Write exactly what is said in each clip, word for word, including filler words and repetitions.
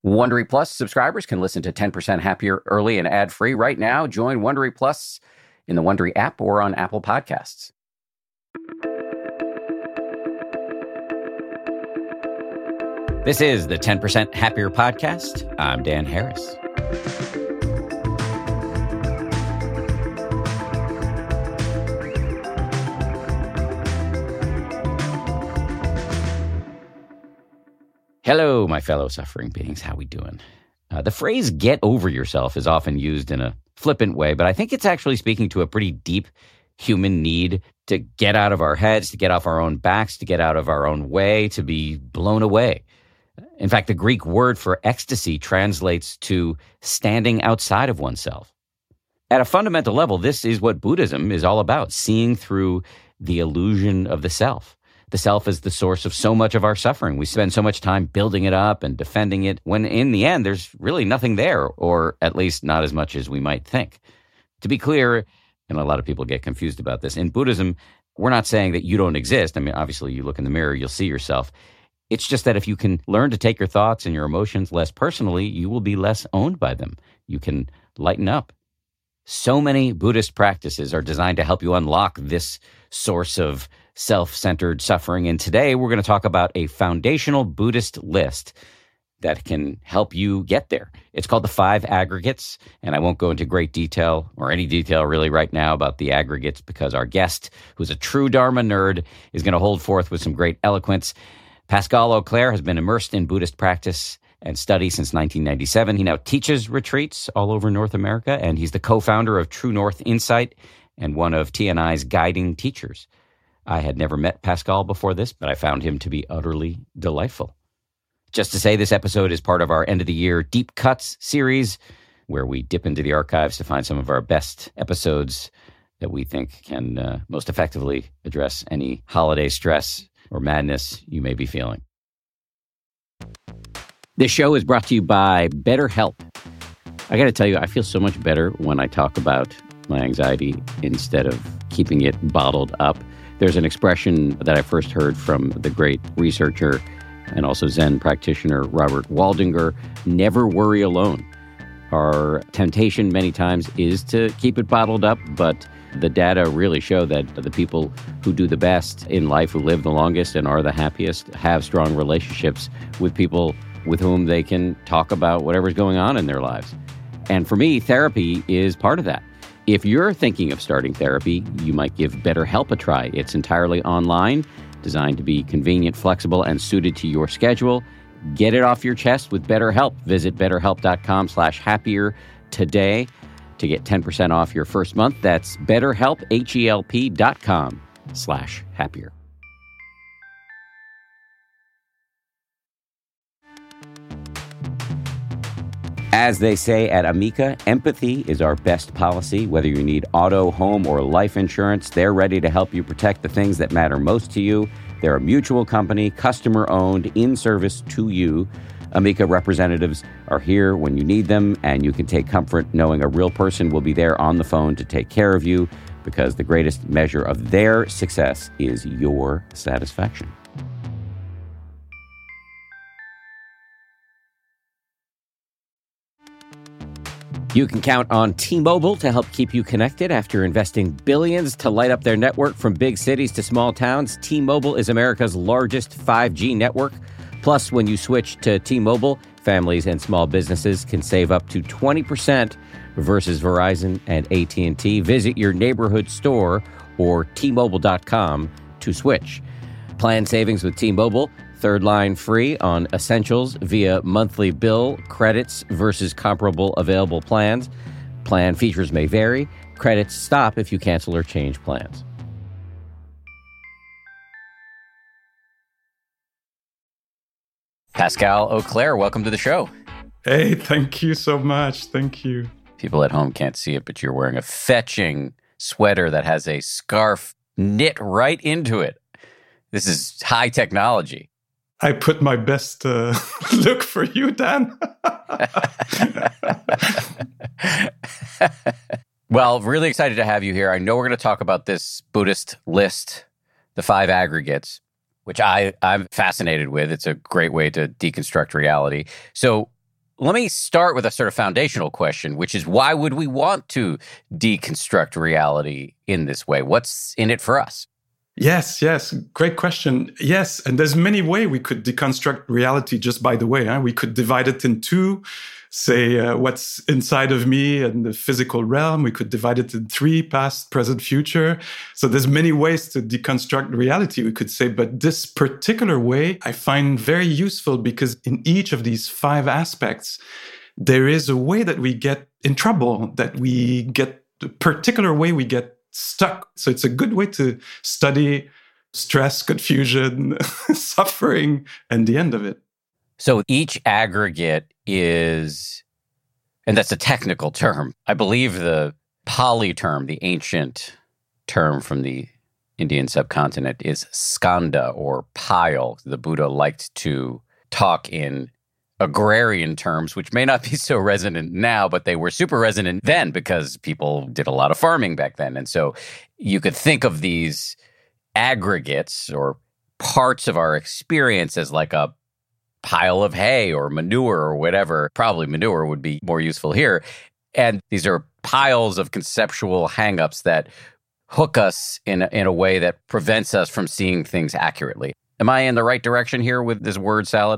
Wondery Plus subscribers can listen to ten percent Happier early and ad-free right now. Join Wondery Plus in the Wondery app or on Apple Podcasts. This is the ten percent Happier podcast. I'm Dan Harris. Hello, my fellow suffering beings. How we doing? Uh, the phrase "get over yourself" is often used in a flippant way, but I think it's actually speaking to a pretty deep human need to get out of our heads, to get off our own backs, to get out of our own way, to be blown away. In fact, the Greek word for ecstasy translates to standing outside of oneself. At a fundamental level, this is what Buddhism is all about, seeing through the illusion of the self. The self is the source of so much of our suffering. We spend so much time building it up and defending it, when in the end, there's really nothing there, or at least not as much as we might think. To be clear, and a lot of people get confused about this, in Buddhism, we're not saying that you don't exist. I mean, obviously, you look in the mirror, you'll see yourself. It's just that if you can learn to take your thoughts and your emotions less personally, you will be less owned by them. You can lighten up. So many Buddhist practices are designed to help you unlock this source of self-centered suffering. And today we're going to talk about a foundational Buddhist list that can help you get there. It's called the Five Aggregates, and I won't go into great detail or any detail really right now about the aggregates because our guest, who's a true Dharma nerd, is going to hold forth with some great eloquence. Pascal Auclair has been immersed in Buddhist practice and study since nineteen ninety-seven. He now teaches retreats all over North America, and he's the co-founder of True North Insight and one of T N I's guiding teachers. I had never met Pascal before this, but I found him to be utterly delightful. Just to say, this episode is part of our end-of-the-year Deep Cuts series, where we dip into the archives to find some of our best episodes that we think can uh, most effectively address any holiday stress or madness you may be feeling. This show is brought to you by BetterHelp. I got to tell you, I feel so much better when I talk about my anxiety instead of keeping it bottled up. There's an expression that I first heard from the great researcher and also Zen practitioner Robert Waldinger: never worry alone. Our temptation many times is to keep it bottled up, but the data really show that the people who do the best in life, who live the longest and are the happiest, have strong relationships with people with whom they can talk about whatever's going on in their lives. And for me, therapy is part of that. If you're thinking of starting therapy, you might give BetterHelp a try. It's entirely online, designed to be convenient, flexible, and suited to your schedule. Get it off your chest with BetterHelp. Visit betterhelp.com slash happier today to get ten percent off your first month. That's betterhelp, H-E-L-P dot com slash happier. As they say at Amica, empathy is our best policy. Whether you need auto, home, or life insurance, they're ready to help you protect the things that matter most to you. They're a mutual company, customer-owned, in service to you. Amica representatives are here when you need them, and you can take comfort knowing a real person will be there on the phone to take care of you, because the greatest measure of their success is your satisfaction. You can count on T-Mobile to help keep you connected. After investing billions to light up their network from big cities to small towns, T-Mobile is America's largest five G network. Plus, when you switch to T-Mobile, families and small businesses can save up to twenty percent versus Verizon and A T and T. Visit your neighborhood store or T Mobile dot com to switch. Plan savings with T-Mobile. Third line free on essentials via monthly bill credits versus comparable available plans. Plan features may vary. Credits stop if you cancel or change plans. Pascal Auclair, welcome to the show. Hey, thank you so much. Thank you. People at home can't see it, but you're wearing a fetching sweater that has a scarf knit right into it. This is high technology. I put my best uh, look for you, Dan. Well, really excited to have you here. I know we're going to talk about this Buddhist list, the five aggregates, which I, I'm fascinated with. It's a great way to deconstruct reality. So Let me start with a sort of foundational question, which is why would we want to deconstruct reality in this way? What's in it for us? Yes, yes. Great question. Yes. And there's many ways we could deconstruct reality just by the way. Huh? We could divide it in two, say uh, what's inside of me and the physical realm. We could divide it in three, past, present, future. So there's many ways to deconstruct reality, we could say. But this particular way I find very useful because in each of these five aspects, there is a way that we get in trouble, that we get a particular way we get stuck. So it's a good way to study stress, confusion, suffering, and the end of it. So each aggregate is, and that's a technical term. I believe the Pali term, the ancient term from the Indian subcontinent, is skanda or pile. The Buddha liked to talk in agrarian terms, which may not be so resonant now, but they were super resonant then because people did a lot of farming back then. And so you could think of these aggregates or parts of our experience as like a pile of hay or manure or whatever. Probably manure would be more useful here. And these are piles of conceptual hangups that hook us in a, in a way that prevents us from seeing things accurately. Am I in the right direction here with this word salad?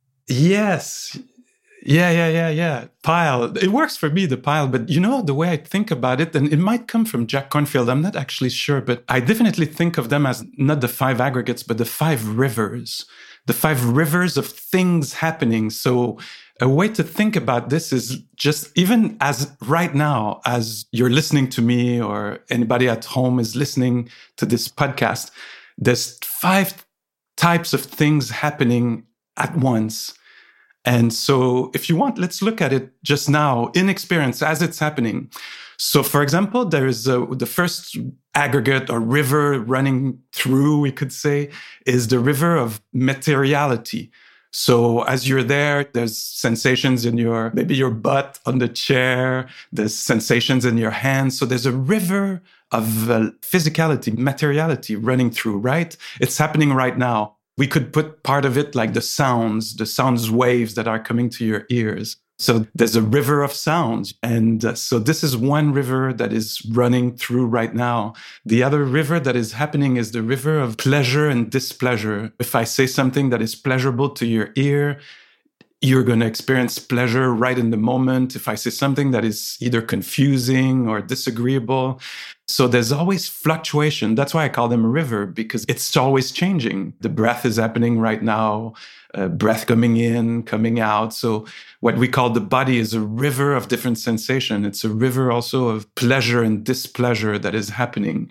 Yes. Yeah, yeah, yeah, yeah. Pile. It works for me, the pile. But you know, the way I think about it, and it might come from Jack Kornfield, I'm not actually sure, but I definitely think of them as not the five aggregates, but the five rivers. The five rivers of things happening. So a way to think about this is just even as right now, as you're listening to me or anybody at home is listening to this podcast, there's five types of things happening at once. And so if you want, let's look at it just now in experience as it's happening. So for example, there is a, the first aggregate or river running through, we could say, is the river of materiality. So as you're there, there's sensations in your, maybe your butt on the chair, there's sensations in your hands. So there's a river of uh, physicality, materiality running through, right? It's happening right now. We could put part of it like the sounds, the sounds waves that are coming to your ears. So there's a river of sounds. And uh, so this is one river that is running through right now. The other river that is happening is the river of pleasure and displeasure. If I say something that is pleasurable to your ear, you're going to experience pleasure right in the moment. If I say something that is either confusing or disagreeable. So there's always fluctuation. That's why I call them a river, because it's always changing. The breath is happening right now, uh, breath coming in, coming out. So what we call the body is a river of different sensation. It's a river also of pleasure and displeasure that is happening.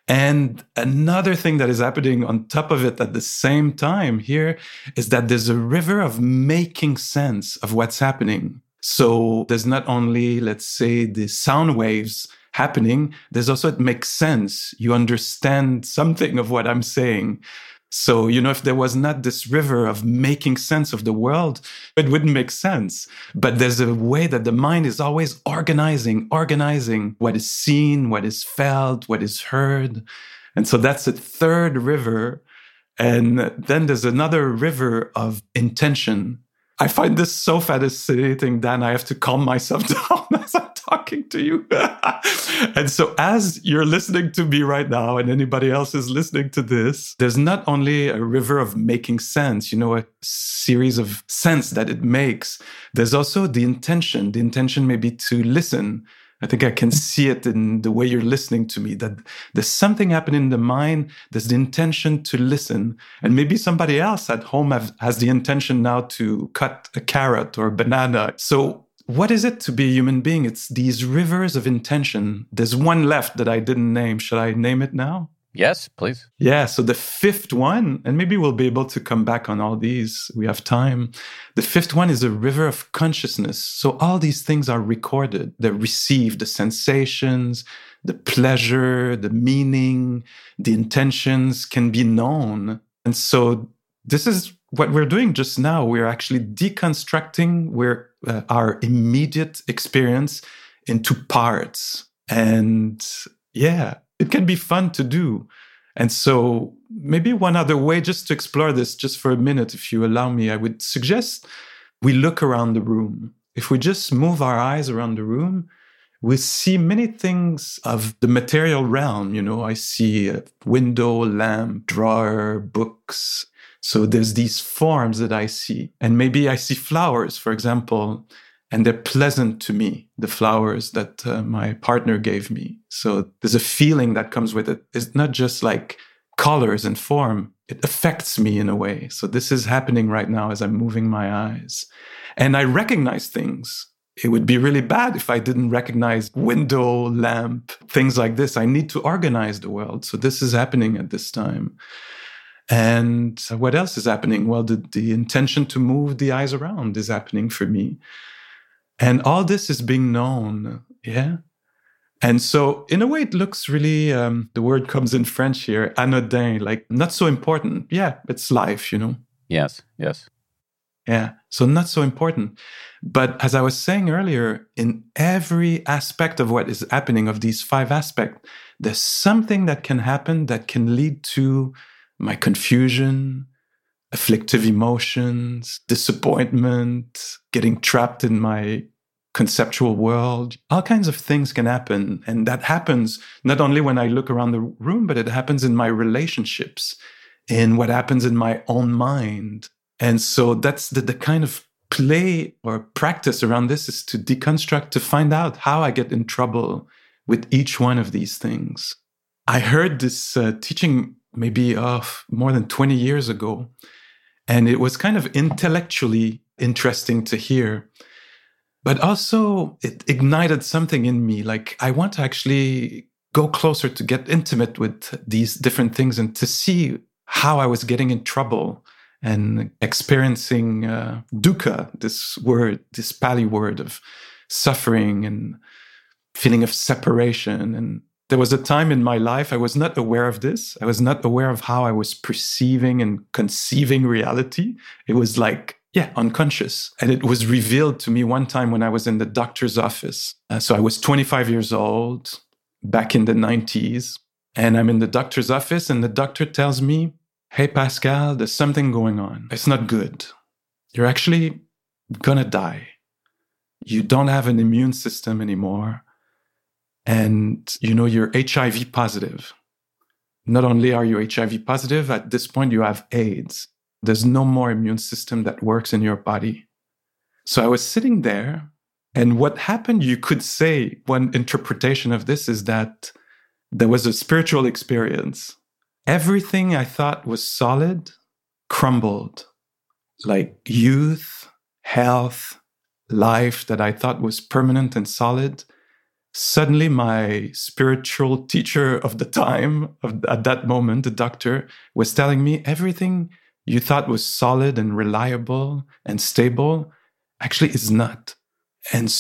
And another thing that is happening on top of it at the same time here is that there's a river of making sense of what's happening. So there's not only, let's say, the sound waves happening, there's also, it makes sense. You understand something of what I'm saying. So, you know, if there was not this river of making sense of the world, it wouldn't make sense. But there's a way that the mind is always organizing, organizing what is seen, what is felt, what is heard. And so that's a third river. And then there's another river of intention. I find this so fascinating, Dan. I have to calm myself down as I'm talking to you. And so as you're listening to me right now and anybody else is listening to this, there's not only a river of making sense, you know, a series of sense that it makes. There's also the intention. The intention may be to listen. I think I can see it in the way you're listening to me, that there's something happening in the mind. There's the intention to listen. And maybe somebody else at home have, has the intention now to cut a carrot or a banana. So what is it to be a human being? It's these rivers of intention. There's one left that I didn't name. Should I name it now? Yes, please. Yeah, so the fifth one, and maybe we'll be able to come back on all these. We have time. The fifth one is a river of consciousness. So all these things are recorded. They're received, the sensations, the pleasure, the meaning, the intentions can be known. And so this is what we're doing just now. We're actually deconstructing we're, uh, our immediate experience into parts. And yeah, it can be fun to do. And so maybe one other way just to explore this just for a minute, if you allow me, I would suggest we look around the room. If we just move our eyes around the room, we see many things of the material realm. You know, I see a window, lamp, drawer, books. So there's these forms that I see. And maybe I see flowers, for example, and they're pleasant to me, the flowers that uh, my partner gave me. So there's a feeling that comes with it. It's not just like colors and form. It affects me in a way. So this is happening right now as I'm moving my eyes. And I recognize things. It would be really bad if I didn't recognize window, lamp, things like this. I need to organize the world. So this is happening at this time. And what else is happening? Well, the, the intention to move the eyes around is happening for me. And all this is being known. Yeah. And so in a way, it looks really, um, the word comes in French here, anodin, like not so important. Yeah, it's life, you know? Yes, yes. Yeah, so not so important. But as I was saying earlier, in every aspect of what is happening, of these five aspects, there's something that can happen that can lead to my confusion, afflictive emotions, disappointment, getting trapped in my conceptual world. All kinds of things can happen. And that happens not only when I look around the room, but it happens in my relationships, in what happens in my own mind. And so that's the, the kind of play or practice around this, is to deconstruct, to find out how I get in trouble with each one of these things. I heard this uh, teaching maybe uh, more than twenty years ago, and it was kind of intellectually interesting to hear. But also it ignited something in me. Like, I want to actually go closer, to get intimate with these different things and to see how I was getting in trouble and experiencing uh, dukkha, this word, this Pali word of suffering and feeling of separation. And there was a time in my life I was not aware of this. I was not aware of how I was perceiving and conceiving reality. It was like, yeah, unconscious. And it was revealed to me one time when I was in the doctor's office. Uh, so I was twenty-five years old, back in the nineties. And I'm in the doctor's office, and the doctor tells me, "Hey, Pascal, there's something going on. It's not good. You're actually gonna die. You don't have an immune system anymore. And, you know, you're H I V positive. Not only are you H I V positive, at this point you have AIDS. There's no more immune system that works in your body." So I was sitting there, and what happened, you could say, one interpretation of this is that there was a spiritual experience. Everything I thought was solid crumbled, like youth, health, life that I thought was permanent and solid. Suddenly, my spiritual teacher of the time, of, at that moment, the doctor, was telling me everything you thought was solid and reliable and stable actually is not. And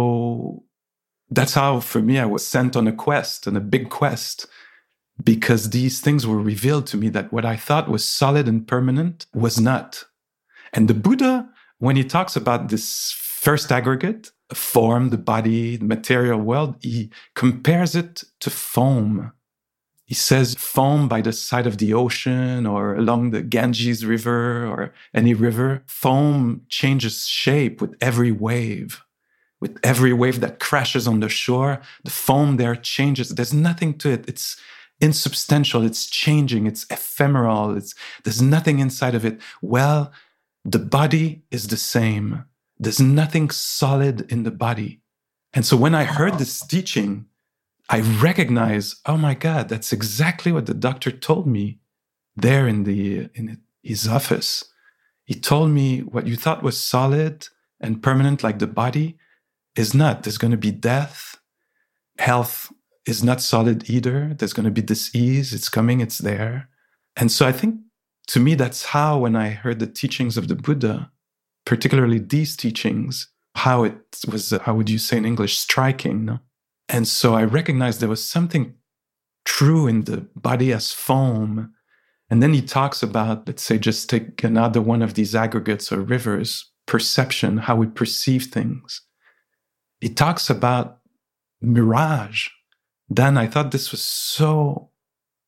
so that's how, for me, I was sent on a quest, on a big quest, because these things were revealed to me, that what I thought was solid and permanent was not. And the Buddha, when he talks about this first aggregate, form, the body, the material world, he compares it to foam. He says foam by the side of the ocean or along the Ganges River or any river. Foam changes shape with every wave. With every wave that crashes on the shore, the foam there changes. There's nothing to it. It's insubstantial. It's changing. It's ephemeral. It's, there's nothing inside of it. Well, the body is the same. There's nothing solid in the body. And so when I heard this teaching, I recognize, oh my God, that's exactly what the doctor told me there in the in his office. He told me what you thought was solid and permanent, like the body, is not. There's going to be death. Health is not solid either. There's going to be disease. It's coming. It's there. And so I think, to me, that's how, when I heard the teachings of the Buddha, particularly these teachings, how it was, how would you say in English, striking, no? And so I recognized there was something true in the body as foam. And then he talks about, let's say, just take another one of these aggregates or rivers, perception, how we perceive things. He talks about mirage. Dan, I thought this was so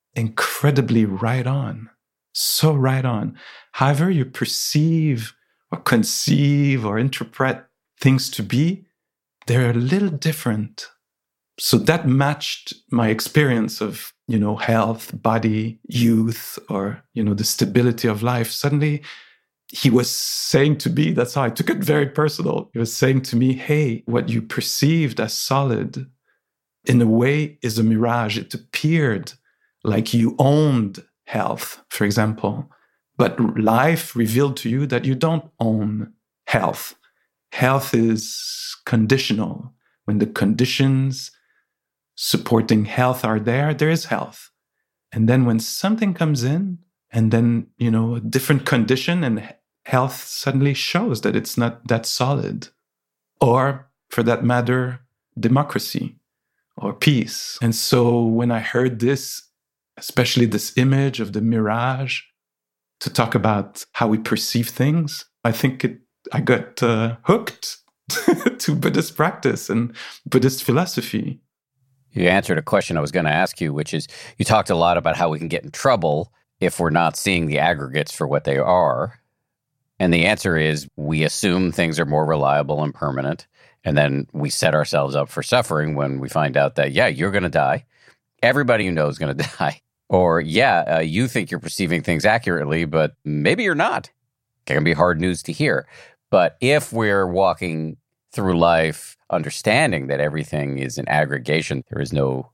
incredibly right on, so right on. However you perceive or conceive or interpret things to be, they're a little different. So that matched my experience of, you know, health, body, youth, or, you know, the stability of life. Suddenly, he was saying to me, that's how I took it very personal. He was saying to me, hey, what you perceived as solid, in a way, is a mirage. It appeared like you owned health, for example. But life revealed to you that you don't own health. Health is conditional. When the conditions supporting health are there, there is health. And then when something comes in, and then, you know, a different condition, and health suddenly shows that it's not that solid. Or, for that matter, democracy or peace. And so when I heard this, especially this image of the mirage, to talk about how we perceive things, I think it, I got uh, hooked to Buddhist practice and Buddhist philosophy. You answered a question I was going to ask you, which is, you talked a lot about how we can get in trouble if we're not seeing the aggregates for what they are. And the answer is, we assume things are more reliable and permanent. And then we set ourselves up for suffering when we find out that, yeah, you're going to die. Everybody you know is going to die. Or, yeah, uh, you think you're perceiving things accurately, but maybe you're not. It can be hard news to hear. But if we're walking through life understanding that everything is an aggregation, there is no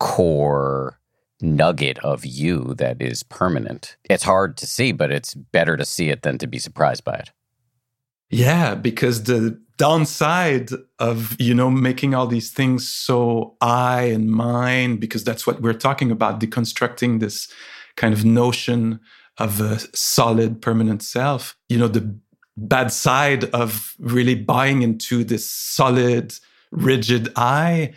core nugget of you that is permanent. It's hard to see, but it's better to see it than to be surprised by it. Yeah, because the downside of, you know, making all these things so I and mine, because that's what we're talking about, deconstructing this kind of notion of a solid, permanent self. You know, the bad side of really buying into this solid, rigid I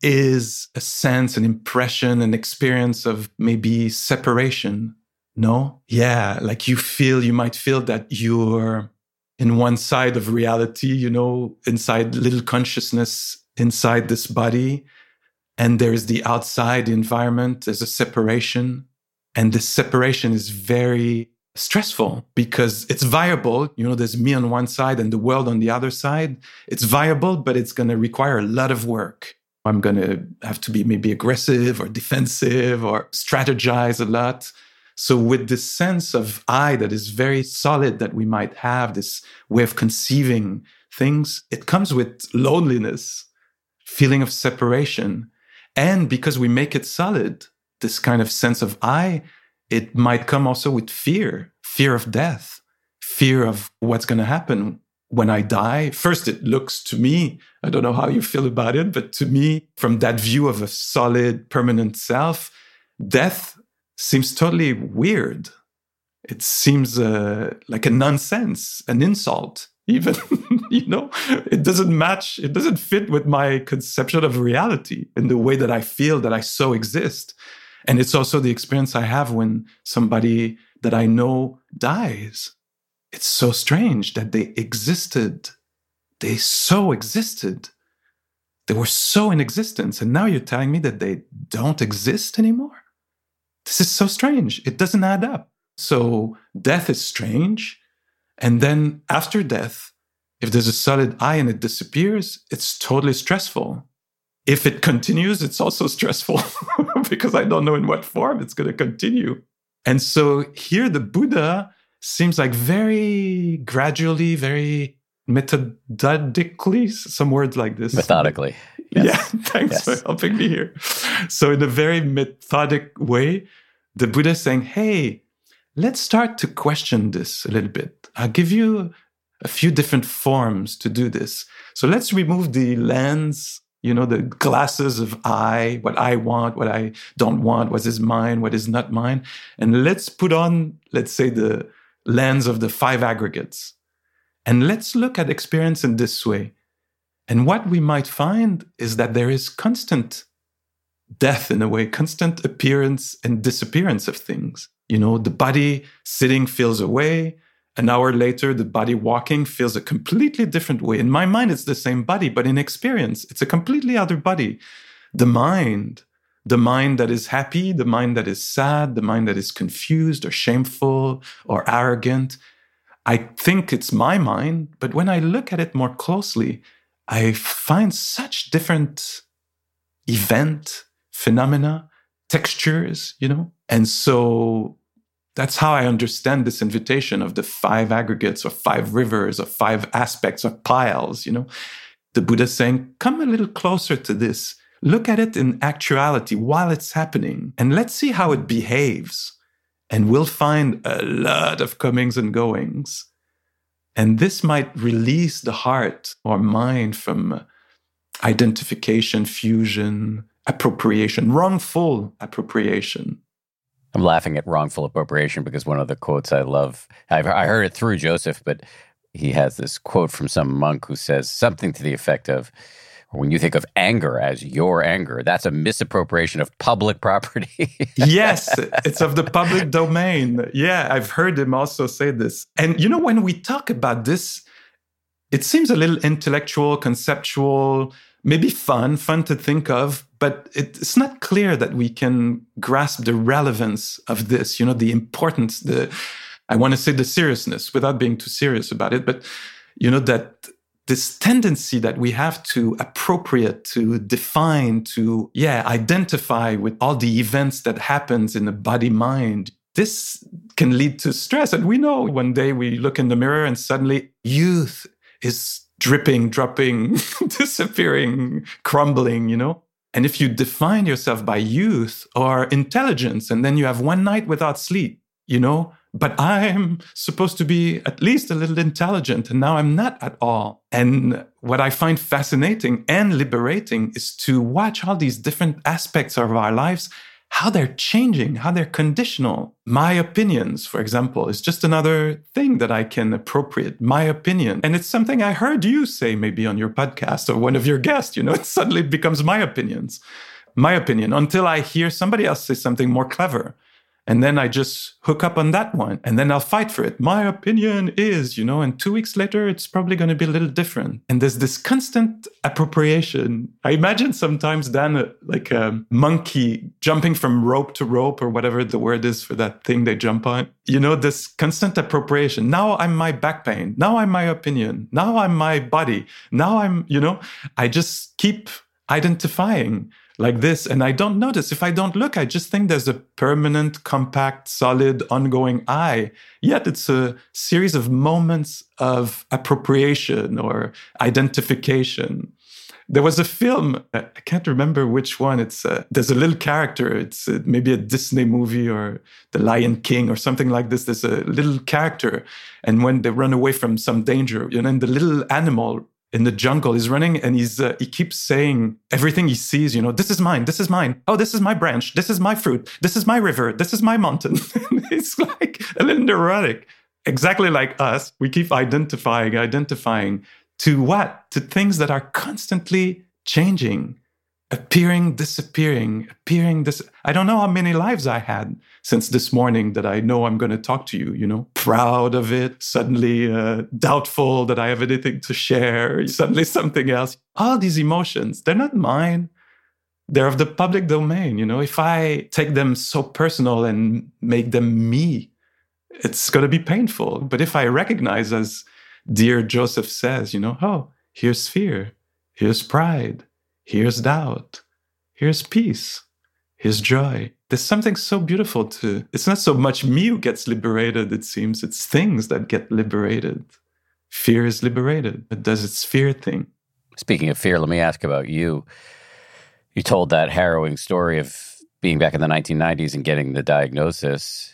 is a sense, an impression, an experience of maybe separation. No? Yeah, like you feel, you might feel that you're in one side of reality, you know, inside little consciousness, inside this body. And there's the outside environment, there's a separation. And this separation is very stressful because it's viable. You know, there's me on one side and the world on the other side. It's viable, but it's going to require a lot of work. I'm going to have to be maybe aggressive or defensive or strategize a lot. So with this sense of I that is very solid that we might have, this way of conceiving things, it comes with loneliness, feeling of separation. And because we make it solid, this kind of sense of I, it might come also with fear, fear of death, fear of what's going to happen when I die. First, it looks to me, I don't know how you feel about it, but to me, from that view of a solid, permanent self, death seems totally weird. It seems uh, like a nonsense, an insult, even, you know, it doesn't match, it doesn't fit with my conception of reality in the way that I feel that I so exist. And it's also the experience I have when somebody that I know dies. It's so strange that they existed. They so existed. They were so in existence. And now you're telling me that they don't exist anymore? This is so strange. It doesn't add up. So death is strange. And then after death, if there's a solid I and it disappears, it's totally stressful. If it continues, it's also stressful because I don't know in what form it's going to continue. And so here the Buddha seems like very gradually, very methodically, some words like this. Methodically. Yes. Yeah, thanks yes. for helping me here. So in a very methodic way, the Buddha is saying, hey, let's start to question this a little bit. I'll give you a few different forms to do this. So let's remove the lens, you know, the glasses of I, what I want, what I don't want, what is mine, what is not mine. And let's put on, let's say, the lens of the five aggregates. And let's look at experience in this way. And what we might find is that there is constant death in a way, constant appearance and disappearance of things. You know, the body sitting feels a way. An hour later, the body walking feels a completely different way. In my mind, it's the same body, but in experience, it's a completely other body. The mind, the mind that is happy, the mind that is sad, the mind that is confused or shameful or arrogant. I think it's my mind, but when I look at it more closely, I find such different event, phenomena, textures, you know? And so that's how I understand this invitation of the five aggregates or five rivers or five aspects or piles, you know? The Buddha saying, come a little closer to this. Look at it in actuality while it's happening, and let's see how it behaves. And we'll find a lot of comings and goings. And this might release the heart or mind from identification, fusion, appropriation, wrongful appropriation. I'm laughing at wrongful appropriation because one of the quotes I love, I've, I heard it through Joseph, but he has this quote from some monk who says something to the effect of, when you think of anger as your anger, that's a misappropriation of public property. Yes, it's of the public domain. Yeah, I've heard him also say this. And you know, when we talk about this, it seems a little intellectual, conceptual, maybe fun, fun to think of, but it's not clear that we can grasp the relevance of this, you know, the importance, the, I want to say the seriousness without being too serious about it, but you know, that this tendency that we have to appropriate, to define, to, yeah, identify with all the events that happens in the body-mind, this can lead to stress. And we know one day we look in the mirror and suddenly youth is dripping, dropping, disappearing, crumbling, you know? And if you define yourself by youth or intelligence, and then you have one night without sleep, you know, but I'm supposed to be at least a little intelligent, and now I'm not at all. And what I find fascinating and liberating is to watch all these different aspects of our lives, how they're changing, how they're conditional. My opinions, for example, is just another thing that I can appropriate, my opinion. And it's something I heard you say maybe on your podcast or one of your guests, you know, it suddenly becomes my opinions, my opinion, until I hear somebody else say something more clever. And then I just hook up on that one, and then I'll fight for it. My opinion is, you know, and two weeks later, it's probably going to be a little different. And there's this constant appropriation. I imagine sometimes, Dan, uh, like a monkey jumping from rope to rope or whatever the word is for that thing they jump on. You know, this constant appropriation. Now I'm my back pain. Now I'm my opinion. Now I'm my body. Now I'm, you know, I just keep identifying like this. And I don't notice. If I don't look, I just think there's a permanent, compact, solid, ongoing I. Yet it's a series of moments of appropriation or identification. There was a film, I can't remember which one. It's uh, there's a little character. It's uh, maybe a Disney movie or The Lion King or something like this. There's a little character. And when they run away from some danger, you know, and the little animal in the jungle, he's running and he's uh, he keeps saying everything he sees, you know, this is mine, this is mine. Oh, this is my branch. This is my fruit. This is my river. This is my mountain. It's like a little neurotic. Exactly like us. We keep identifying, identifying to what? To things that are constantly changing, appearing, disappearing, appearing, this. I don't know how many lives I had since this morning that I know I'm going to talk to you, you know, proud of it, suddenly uh, doubtful that I have anything to share, suddenly something else. All these emotions, they're not mine. They're of the public domain, you know. If I take them so personal and make them me, it's going to be painful. But if I recognize, as dear Joseph says, you know, oh, here's fear, here's pride, here's doubt, here's peace, here's joy. There's something so beautiful to, it's not so much me who gets liberated, it seems. It's things that get liberated. Fear is liberated. It does its fear thing. Speaking of fear, let me ask about you. You told that harrowing story of being back in the nineteen nineties and getting the diagnosis.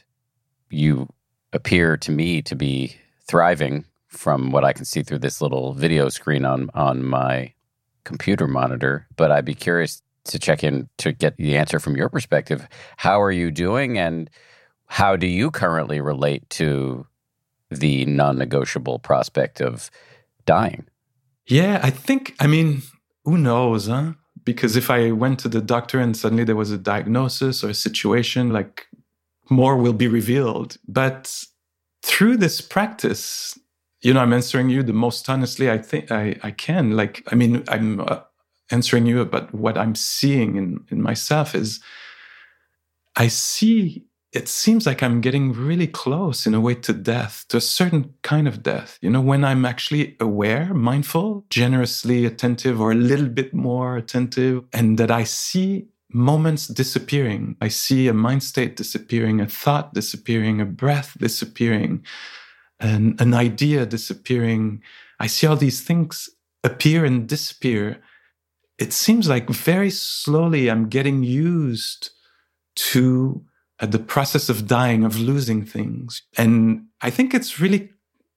You appear to me to be thriving from what I can see through this little video screen on, on my computer monitor. But I'd be curious to check in to get the answer from your perspective. How are you doing, and how do you currently relate to the non-negotiable prospect of dying? Yeah, I think, I mean, who knows, huh? Because if I went to the doctor and suddenly there was a diagnosis or a situation, like, more will be revealed. But through this practice, you know, I'm answering you the most honestly I think I, I can. Like, I mean, I'm uh, answering you about what I'm seeing in, in myself is I see it seems like I'm getting really close in a way to death, to a certain kind of death. You know, when I'm actually aware, mindful, generously attentive, or a little bit more attentive, and that I see moments disappearing. I see a mind state disappearing, a thought disappearing, a breath disappearing, an, an idea disappearing. I see all these things appear and disappear. It seems like very slowly I'm getting used to uh, the process of dying, of losing things. And I think it's really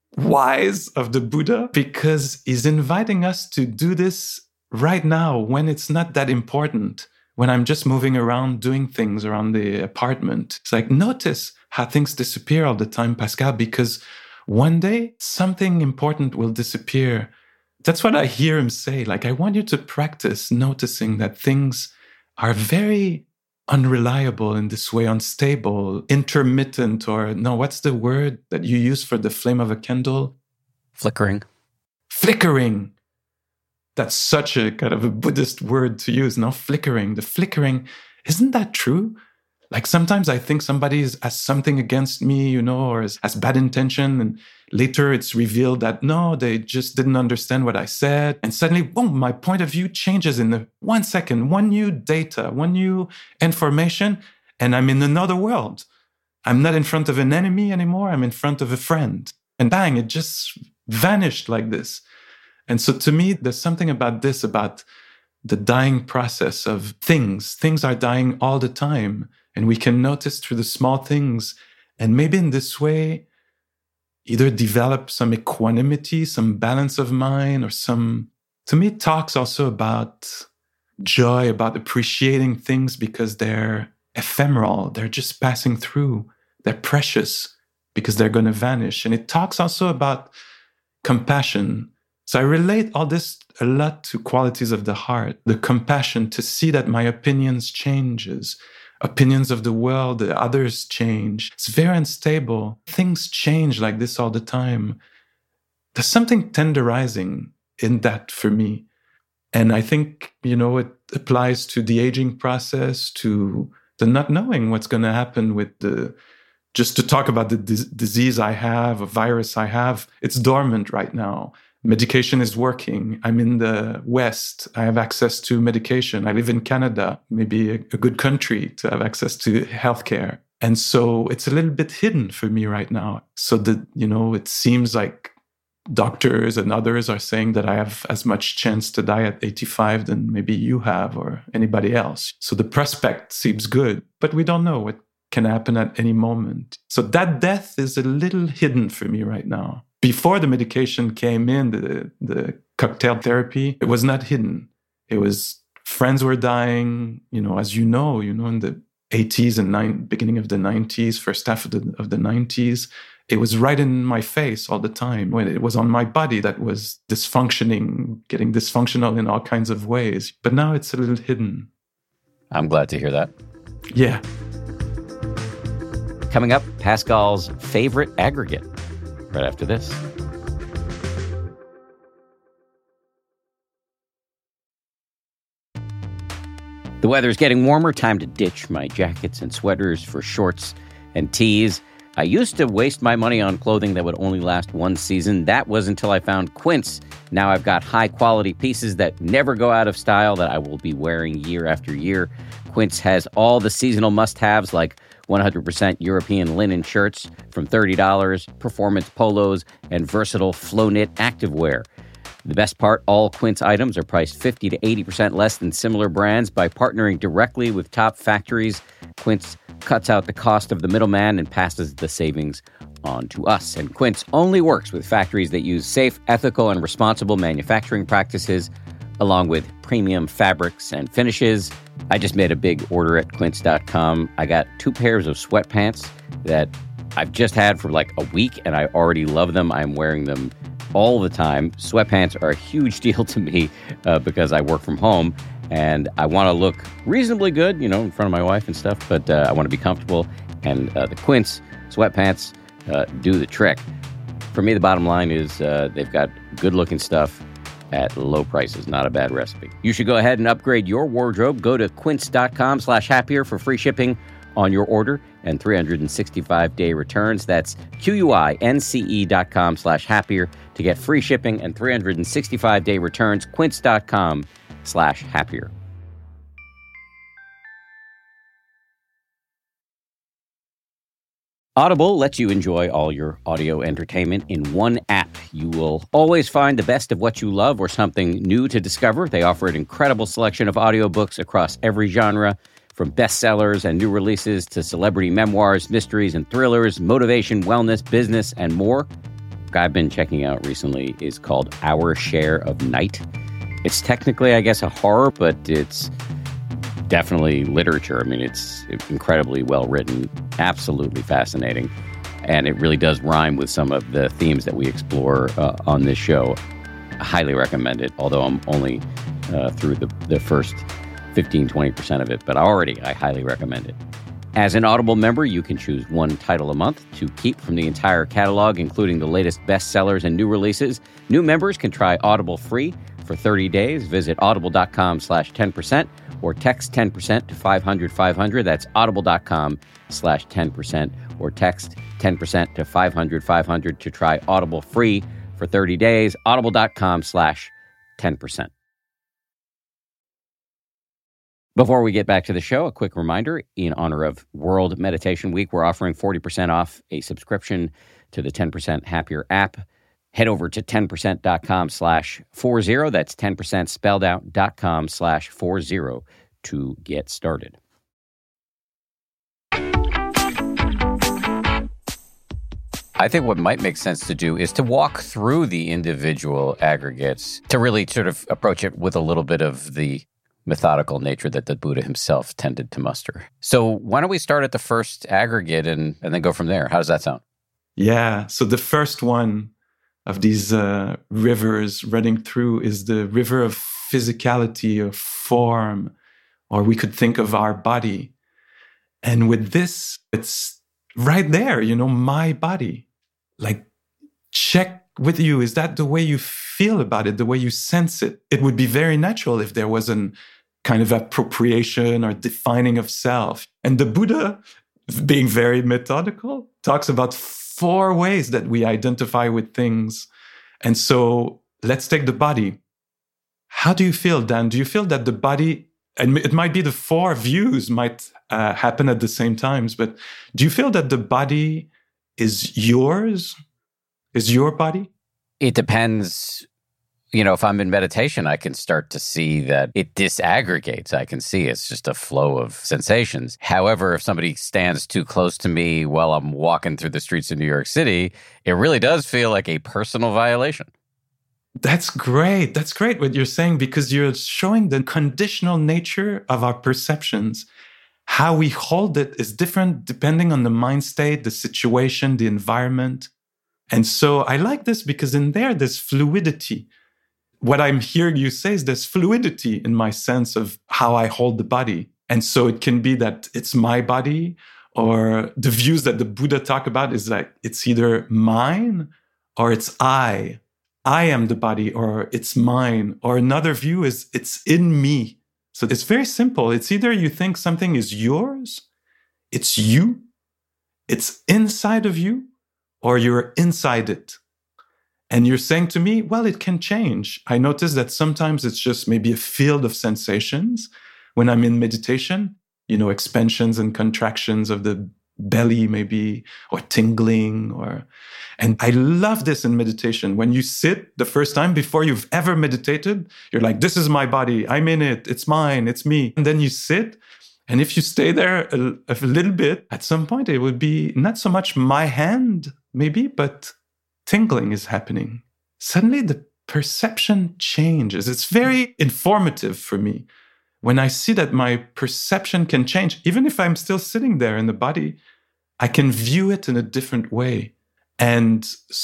wise of the Buddha because he's inviting us to do this right now when it's not that important, when I'm just moving around doing things around the apartment. It's like, notice how things disappear all the time, Pascal, because one day something important will disappear. That's what I hear him say. Like, I want you to practice noticing that things are very unreliable in this way, unstable, intermittent, or no, what's the word that you use for the flame of a candle? Flickering. Flickering. That's such a kind of a Buddhist word to use, no? Flickering. The flickering. Isn't that true? Like sometimes I think somebody has something against me, you know, or has, has bad intention. And later it's revealed that no, they just didn't understand what I said. And suddenly, boom, my point of view changes in the one second, one new data, one new information, and I'm in another world. I'm not in front of an enemy anymore. I'm in front of a friend. And bang, it just vanished like this. And so to me, there's something about this, about the dying process of things. Things are dying all the time. And we can notice through the small things. And maybe in this way, either develop some equanimity, some balance of mind, or some, to me, it talks also about joy, about appreciating things because they're ephemeral. They're just passing through. They're precious because they're going to vanish. And it talks also about compassion. So I relate all this a lot to qualities of the heart, the compassion to see that my opinions changes, opinions of the world, the others change. It's very unstable. Things change like this all the time. There's something tenderizing in that for me. And I think, you know, it applies to the aging process, to the not knowing what's going to happen with the, just to talk about the dis- disease I have, a virus I have, it's dormant right now. Medication is working. I'm in the West. I have access to medication. I live in Canada, maybe a, a good country to have access to healthcare. And so it's a little bit hidden for me right now. So that, you know, it seems like doctors and others are saying that I have as much chance to die at eighty-five than maybe you have or anybody else. So the prospect seems good, but we don't know what can happen at any moment. So that death is a little hidden for me right now. Before the medication came in, the, the cocktail therapy, it was not hidden. It was friends were dying, you know, as you know, you know, in the eighties and nine, beginning of the nineties, first half of the, of the nineties, it was right in my face all the time. When it was on my body that was dysfunctioning, getting dysfunctional in all kinds of ways. But now it's a little hidden. I'm glad to hear that. Yeah. Coming up, Pascal's favorite aggregate. Right after this. The weather's getting warmer. Time to ditch my jackets and sweaters for shorts and tees. I used to waste my money on clothing that would only last one season. That was until I found Quince. Now I've got high-quality pieces that never go out of style that I will be wearing year after year. Quince has all the seasonal must-haves like one hundred percent European linen shirts from thirty dollars, performance polos, and versatile flow-knit activewear. The best part, all Quince items are priced fifty to eighty percent less than similar brands. By partnering directly with top factories, Quince cuts out the cost of the middleman and passes the savings on to us. And Quince only works with factories that use safe, ethical, and responsible manufacturing practices, along with premium fabrics and finishes. I just made a big order at quince dot com. I got two pairs of sweatpants that I've just had for like a week, and I already love them. I'm wearing them all the time. Sweatpants are a huge deal to me uh, because I work from home, and I want to look reasonably good, you know, in front of my wife and stuff, but uh, I want to be comfortable, and uh, the Quince sweatpants uh, do the trick. For me, the bottom line is uh, they've got good-looking stuff at low prices. Not a bad recipe. You should go ahead and upgrade your wardrobe. Go to quince dot com slash happier for free shipping on your order. and three hundred sixty-five day returns. That's Q-U-I-N-C-E dot com slash happier to get free shipping and three hundred sixty-five day returns. Quince.com slash happier. Audible lets you enjoy all your audio entertainment in one app. You will always find the best of what you love or something new to discover. They offer an incredible selection of audiobooks across every genre, from bestsellers and new releases to celebrity memoirs, mysteries and thrillers, motivation, wellness, business, and more. I've been checking out recently is called Our Share of Night. It's technically, I guess, a horror, but it's definitely literature. I mean, it's incredibly well written, absolutely fascinating, and it really does rhyme with some of the themes that we explore uh, on this show. I highly recommend it, although I'm only uh, through the, the first fifteen, twenty percent of it, but already I highly recommend it. As an Audible member, you can choose one title a month to keep from the entire catalog, including the latest bestsellers and new releases. New members can try Audible free for thirty days. Visit audible.com slash 10% or text ten percent to five hundred five hundred. That's audible.com slash 10% or text ten percent to five hundred five hundred to try Audible free for thirty days. Audible.com slash 10%. Before we get back to the show, a quick reminder, in honor of World Meditation Week, we're offering forty percent off a subscription to the ten percent Happier app. Head over to ten percent.com slash 40. That's ten percent spelled out dot com slash 40 to get started. I think what might make sense to do is to walk through the individual aggregates to really sort of approach it with a little bit of the methodical nature that the Buddha himself tended to muster. So why don't we start at the first aggregate and, and then go from there? How does that sound? Yeah. So the first one of these uh, rivers running through is the river of physicality, of form, or we could think of our body. And with this, it's right there, you know, my body. Like, check with you, is that the way you feel about it, the way you sense it? It would be very natural if there was an kind of appropriation or defining of self. And the Buddha, being very methodical, talks about four ways that we identify with things. And so let's take the body. How do you feel, Dan? Do you feel that the body, and it might be the four views might uh, happen at the same times, but do you feel that the body is yours? Is your body? It depends. You know, if I'm in meditation, I can start to see that it disaggregates. I can see it's just a flow of sensations. However, if somebody stands too close to me while I'm walking through the streets of New York City, it really does feel like a personal violation. That's great. That's great what you're saying, because you're showing the conditional nature of our perceptions. How we hold it is different depending on the mind state, the situation, the environment. And so I like this because in there, there's fluidity. What I'm hearing you say is there's fluidity in my sense of how I hold the body. And so it can be that it's my body, or the views that the Buddha talk about is like, it's either mine or it's I. I am the body, or it's mine. Or another view is it's in me. So it's very simple. It's either you think something is yours, it's you, it's inside of you, or you're inside it. And you're saying to me, well, it can change. I notice that sometimes it's just maybe a field of sensations when I'm in meditation, you know, expansions and contractions of the belly maybe, or tingling, or, and I love this in meditation. When you sit the first time before you've ever meditated, you're like, this is my body. I'm in it. It's mine. It's me. And then you sit. And if you stay there a, a little bit, at some point, it would be not so much my hand, maybe, but tingling is happening. Suddenly the perception changes. It's very informative for me. When I see that my perception can change, even if I'm still sitting there in the body, I can view it in a different way. And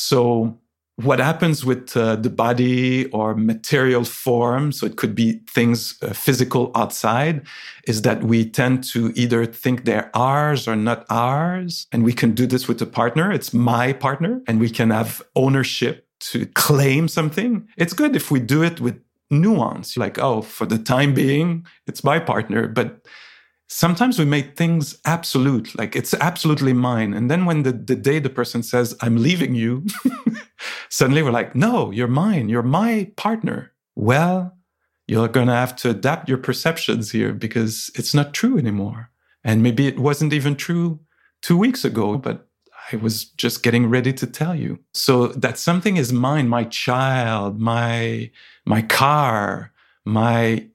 so what happens with uh, the body or material form, so it could be things uh, physical outside, is that we tend to either think they're ours or not ours. And we can do this with a partner. It's my partner. And we can have ownership to claim something. It's good if we do it with nuance. Like, oh, for the time being, it's my partner. But sometimes we make things absolute, like it's absolutely mine. And then when the, the day the person says, I'm leaving you, suddenly we're like, no, you're mine. You're my partner. Well, you're going to have to adapt your perceptions here because it's not true anymore. And maybe it wasn't even true two weeks ago, but I was just getting ready to tell you. So that something is mine, my child, my, my car, my,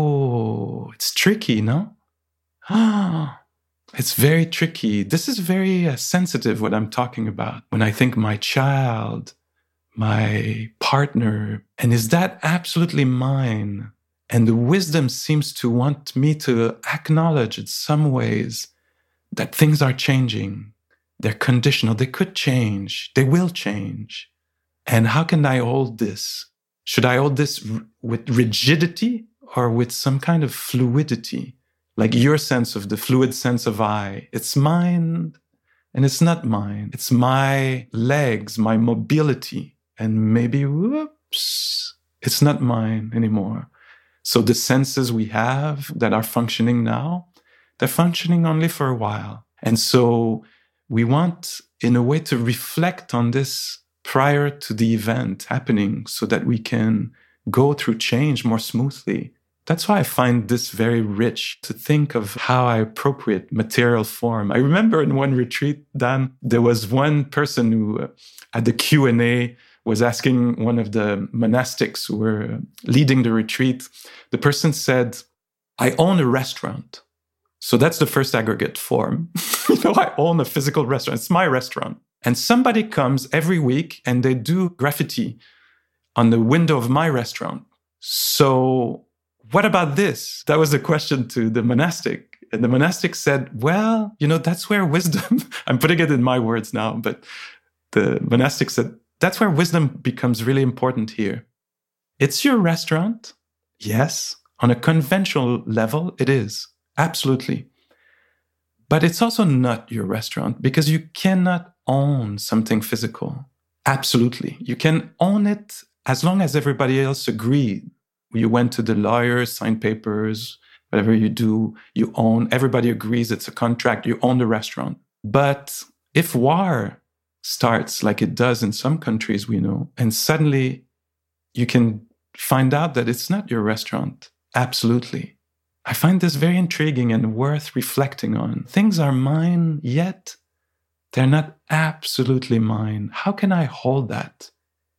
oh, it's tricky, no? Ah, it's very tricky. This is very uh, sensitive, what I'm talking about. When I think my child, my partner, and is that absolutely mine? And the wisdom seems to want me to acknowledge in some ways that things are changing. They're conditional. They could change. They will change. And how can I hold this? Should I hold this r- with rigidity or with some kind of fluidity? Like your sense of the fluid sense of I. It's mine and it's not mine. It's my legs, my mobility. And maybe, whoops, it's not mine anymore. So the senses we have that are functioning now, they're functioning only for a while. And so we want, in a way, to reflect on this prior to the event happening so that we can go through change more smoothly. That's why I find this very rich, to think of how I appropriate material form. I remember in one retreat, Dan, there was one person who, uh, at the Q and A, was asking one of the monastics who were leading the retreat. The person said, I own a restaurant. So that's the first aggregate form. you know, I own a physical restaurant. It's my restaurant. And somebody comes every week and they do graffiti on the window of my restaurant. So what about this? That was the question to the monastic. And the monastic said, well, you know, that's where wisdom, I'm putting it in my words now, but the monastic said, that's where wisdom becomes really important here. It's your restaurant. Yes. On a conventional level, it is. Absolutely. But it's also not your restaurant because you cannot own something physical. Absolutely. You can own it as long as everybody else agreed. You went to the lawyer, signed papers, whatever you do, you own. Everybody agrees it's a contract. You own the restaurant. But if war starts like it does in some countries we know, and suddenly you can find out that it's not your restaurant. Absolutely. I find this very intriguing and worth reflecting on. Things are mine, yet they're not absolutely mine. How can I hold that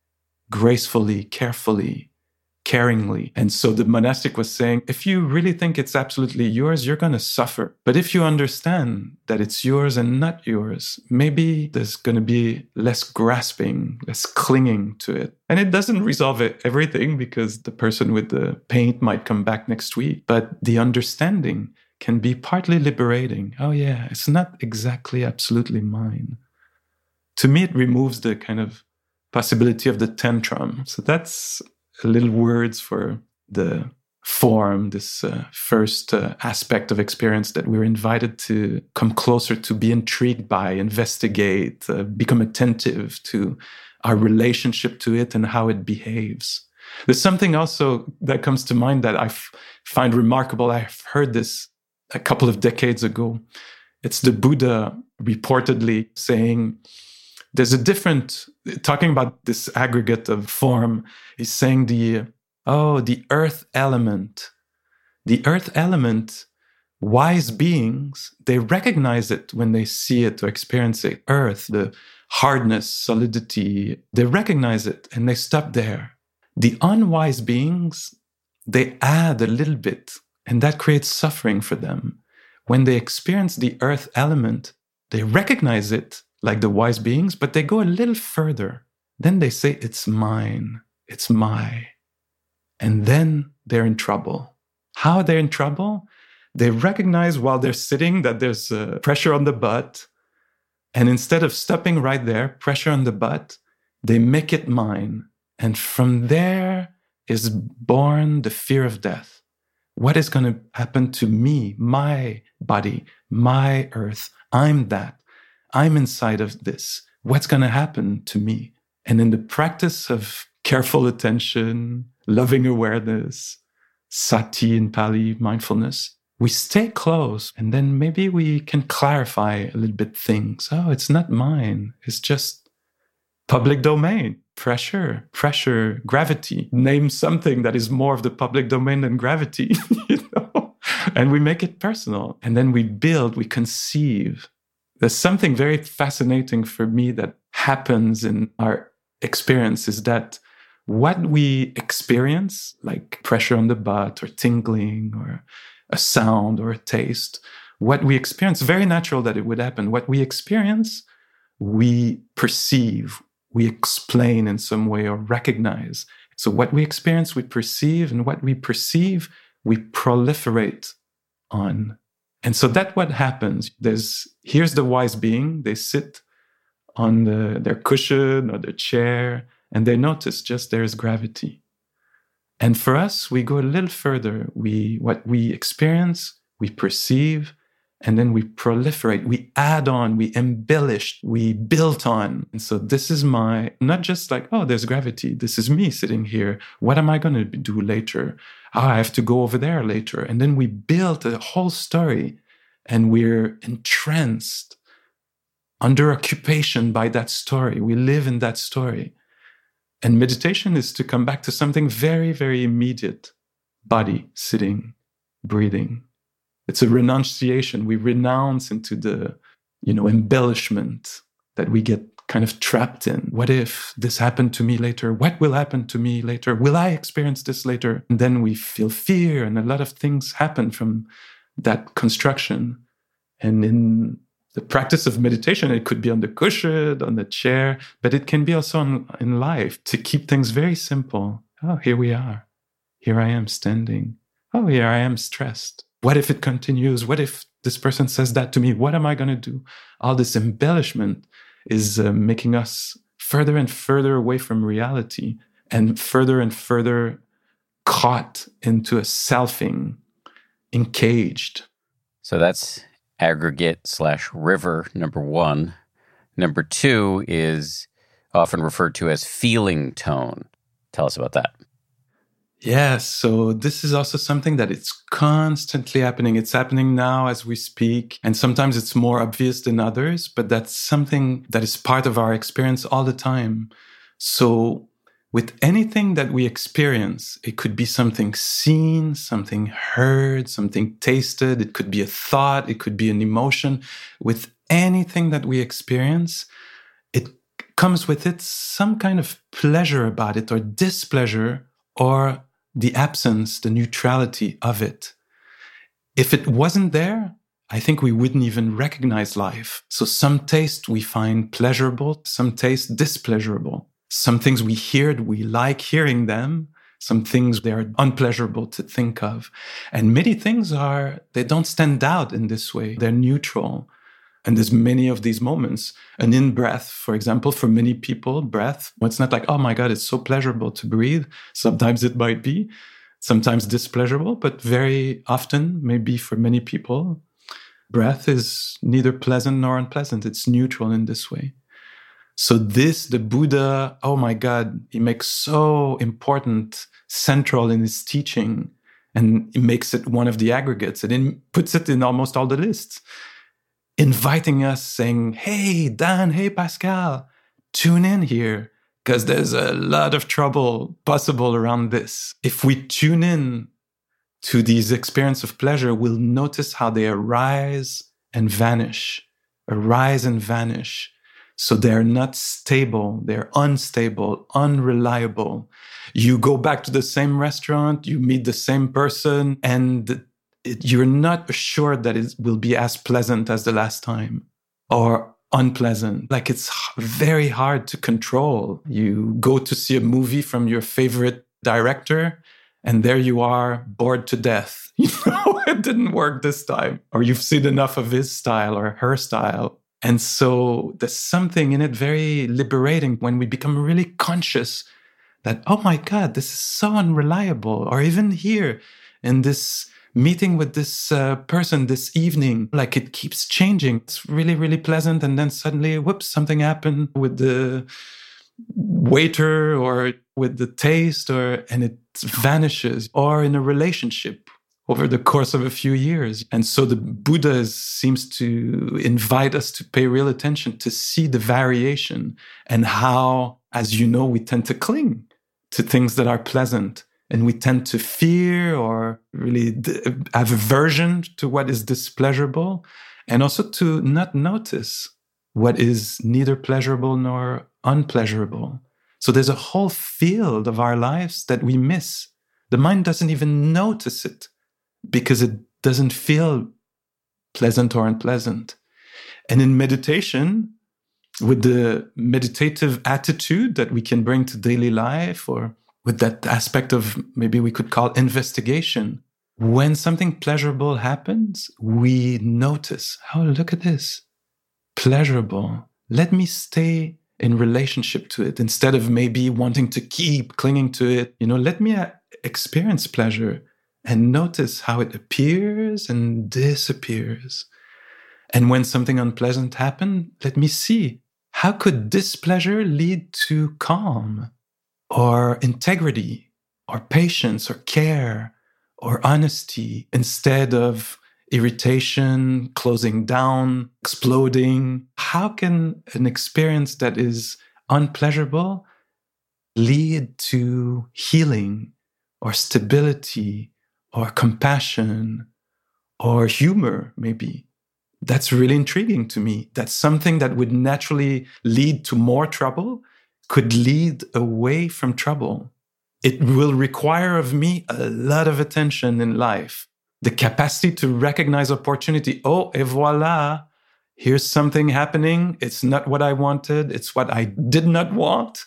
gracefully, carefully, caringly? And so the monastic was saying, if you really think it's absolutely yours, you're going to suffer. But if you understand that it's yours and not yours, maybe there's going to be less grasping, less clinging to it. And it doesn't resolve it, everything, because the person with the paint might come back next week. But the understanding can be partly liberating. Oh yeah, it's not exactly absolutely mine. To me, it removes the kind of possibility of the tantrum. So that's little words for the form, this uh, first uh, aspect of experience that we're invited to come closer to, be intrigued by, investigate, uh, become attentive to our relationship to it and how it behaves. There's something also that comes to mind that I f- find remarkable. I've heard this a couple of decades ago. It's the Buddha reportedly saying, there's a different, talking about this aggregate of form, he's saying the, oh, the earth element. The earth element, wise beings, they recognize it when they see it or experience it. Earth, the hardness, solidity, they recognize it and they stop there. The unwise beings, they add a little bit and that creates suffering for them. When they experience the earth element, they recognize it like the wise beings, but they go a little further. Then they say, it's mine, it's my. And then they're in trouble. How they're in trouble? They recognize while they're sitting that there's uh, pressure on the butt. And instead of stopping right there, pressure on the butt, they make it mine. And from there is born the fear of death. What is going to happen to me, my body, my earth? I'm that. I'm inside of this. What's going to happen to me? And in the practice of careful attention, loving awareness, sati in Pali, mindfulness, we stay close, and then maybe we can clarify a little bit things. Oh, it's not mine. It's just public domain. Pressure, pressure, gravity. Name something that is more of the public domain than gravity, you know? And we make it personal. And then we build, we conceive. There's something very fascinating for me that happens in our experience is that what we experience, like pressure on the butt or tingling or a sound or a taste, what we experience, very natural that it would happen. What we experience, we perceive, we explain in some way or recognize. So what we experience, we perceive, and what we perceive, we proliferate on. And so that's what happens. There's, here's the wise being. They sit on the, their cushion or their chair, and they notice just there's gravity. And for us, we go a little further. We, what we experience, we perceive, and then we proliferate, we add on, we embellish, we build on. And so this is my, not just like, oh, there's gravity. This is me sitting here. What am I going to do later? Oh, I have to go over there later. And then we build a whole story, and we're entranced, under occupation by that story. We live in that story. And meditation is to come back to something very, very immediate. Body, sitting, breathing. It's a renunciation. We renounce into the, you know, embellishment that we get kind of trapped in. What if this happened to me later? What will happen to me later? Will I experience this later? And then we feel fear, and a lot of things happen from that construction. And in the practice of meditation, it could be on the cushion, on the chair, but it can be also in, in life, to keep things very simple. Oh, here we are. Here I am standing. Oh, here I am stressed. What if it continues? What if this person says that to me? What am I going to do? All this embellishment is uh, making us further and further away from reality, and further and further caught into a selfing, encaged. So that's aggregate slash river, number one. Number two is often referred to as feeling tone. Tell us about that. Yes, so this is also something that it's constantly happening. It's happening now as we speak, and sometimes it's more obvious than others, but that's something that is part of our experience all the time. So with anything that we experience, it could be something seen, something heard, something tasted, it could be a thought, it could be an emotion. With anything that we experience, it comes with it some kind of pleasure about it, or displeasure, or the absence, the neutrality of it. If it wasn't there, I think we wouldn't even recognize life. So some taste we find pleasurable, some taste displeasurable. Some things we hear, we like hearing them. Some things they are unpleasurable to think of. And many things are, they don't stand out in this way. They're neutral. And there's many of these moments. An in-breath, for example, for many people, breath, it's not like, oh my God, it's so pleasurable to breathe. Sometimes it might be, sometimes displeasurable, but very often, maybe for many people, breath is neither pleasant nor unpleasant. It's neutral in this way. So this, the Buddha, oh my God, he makes so important, central in his teaching, and he makes it one of the aggregates, and then puts it in almost all the lists. Inviting us, saying, hey, Dan, hey, Pascal, tune in here, because there's a lot of trouble possible around this. If we tune in to these experiences of pleasure, we'll notice how they arise and vanish, arise and vanish. So they're not stable, they're unstable, unreliable. You go back to the same restaurant, you meet the same person, and it, you're not assured that it will be as pleasant as the last time, or unpleasant. Like, it's very hard to control. You go to see a movie from your favorite director, and there you are, bored to death. You know, it didn't work this time. Or you've seen enough of his style or her style. And so there's something in it very liberating when we become really conscious that, oh my God, this is so unreliable. Or even here in this meeting with this uh, person this evening, like, it keeps changing. It's really, really pleasant. And then suddenly, whoops, something happened with the waiter or with the taste, or and it vanishes. Or in a relationship over the course of a few years. And so the Buddha seems to invite us to pay real attention, to see the variation and how, as you know, we tend to cling to things that are pleasant. And we tend to fear or really have aversion to what is displeasurable, and also to not notice what is neither pleasurable nor unpleasurable. So there's a whole field of our lives that we miss. The mind doesn't even notice it because it doesn't feel pleasant or unpleasant. And in meditation, with the meditative attitude that we can bring to daily life, or with that aspect of maybe we could call investigation, when something pleasurable happens, we notice, oh, look at this, pleasurable. Let me stay in relationship to it instead of maybe wanting to keep clinging to it. You know, let me experience pleasure and notice how it appears and disappears. And when something unpleasant happens, let me see, how could displeasure lead to calm or integrity or patience or care or honesty instead of irritation, closing down, exploding? How can an experience that is unpleasurable lead to healing or stability or compassion or humor, maybe? That's really intriguing to me. That's something that would naturally lead to more trouble could lead away from trouble. It will require of me a lot of attention in life. The capacity to recognize opportunity. Oh, et voila, here's something happening. It's not what I wanted. It's what I did not want.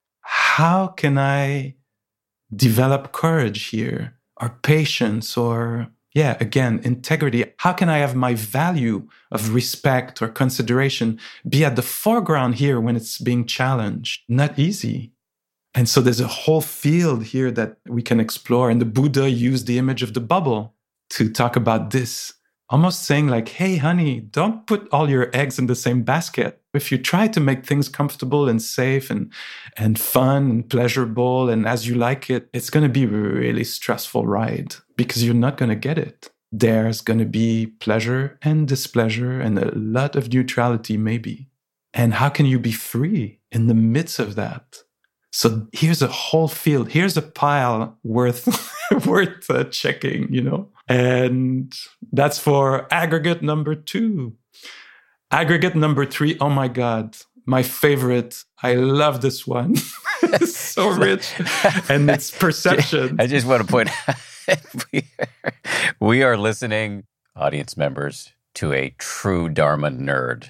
How can I develop courage here, or patience, or, yeah, again, integrity? How can I have my value of respect or consideration be at the foreground here when it's being challenged? Not easy. And so there's a whole field here that we can explore. And the Buddha used the image of the bubble to talk about this, almost saying like, hey, honey, don't put all your eggs in the same basket. If you try to make things comfortable and safe and, and fun and pleasurable and as you like it, it's going to be a really stressful ride because you're not going to get it. There's going to be pleasure and displeasure and a lot of neutrality maybe. And how can you be free in the midst of that? So here's a whole field. Here's a pile worth worth uh, checking, you know. And that's for aggregate number two. Aggregate number three, oh my God, my favorite. I love this one. It's so rich. And it's perception. I just want to point out, we are, we are listening, audience members, to a true Dharma nerd.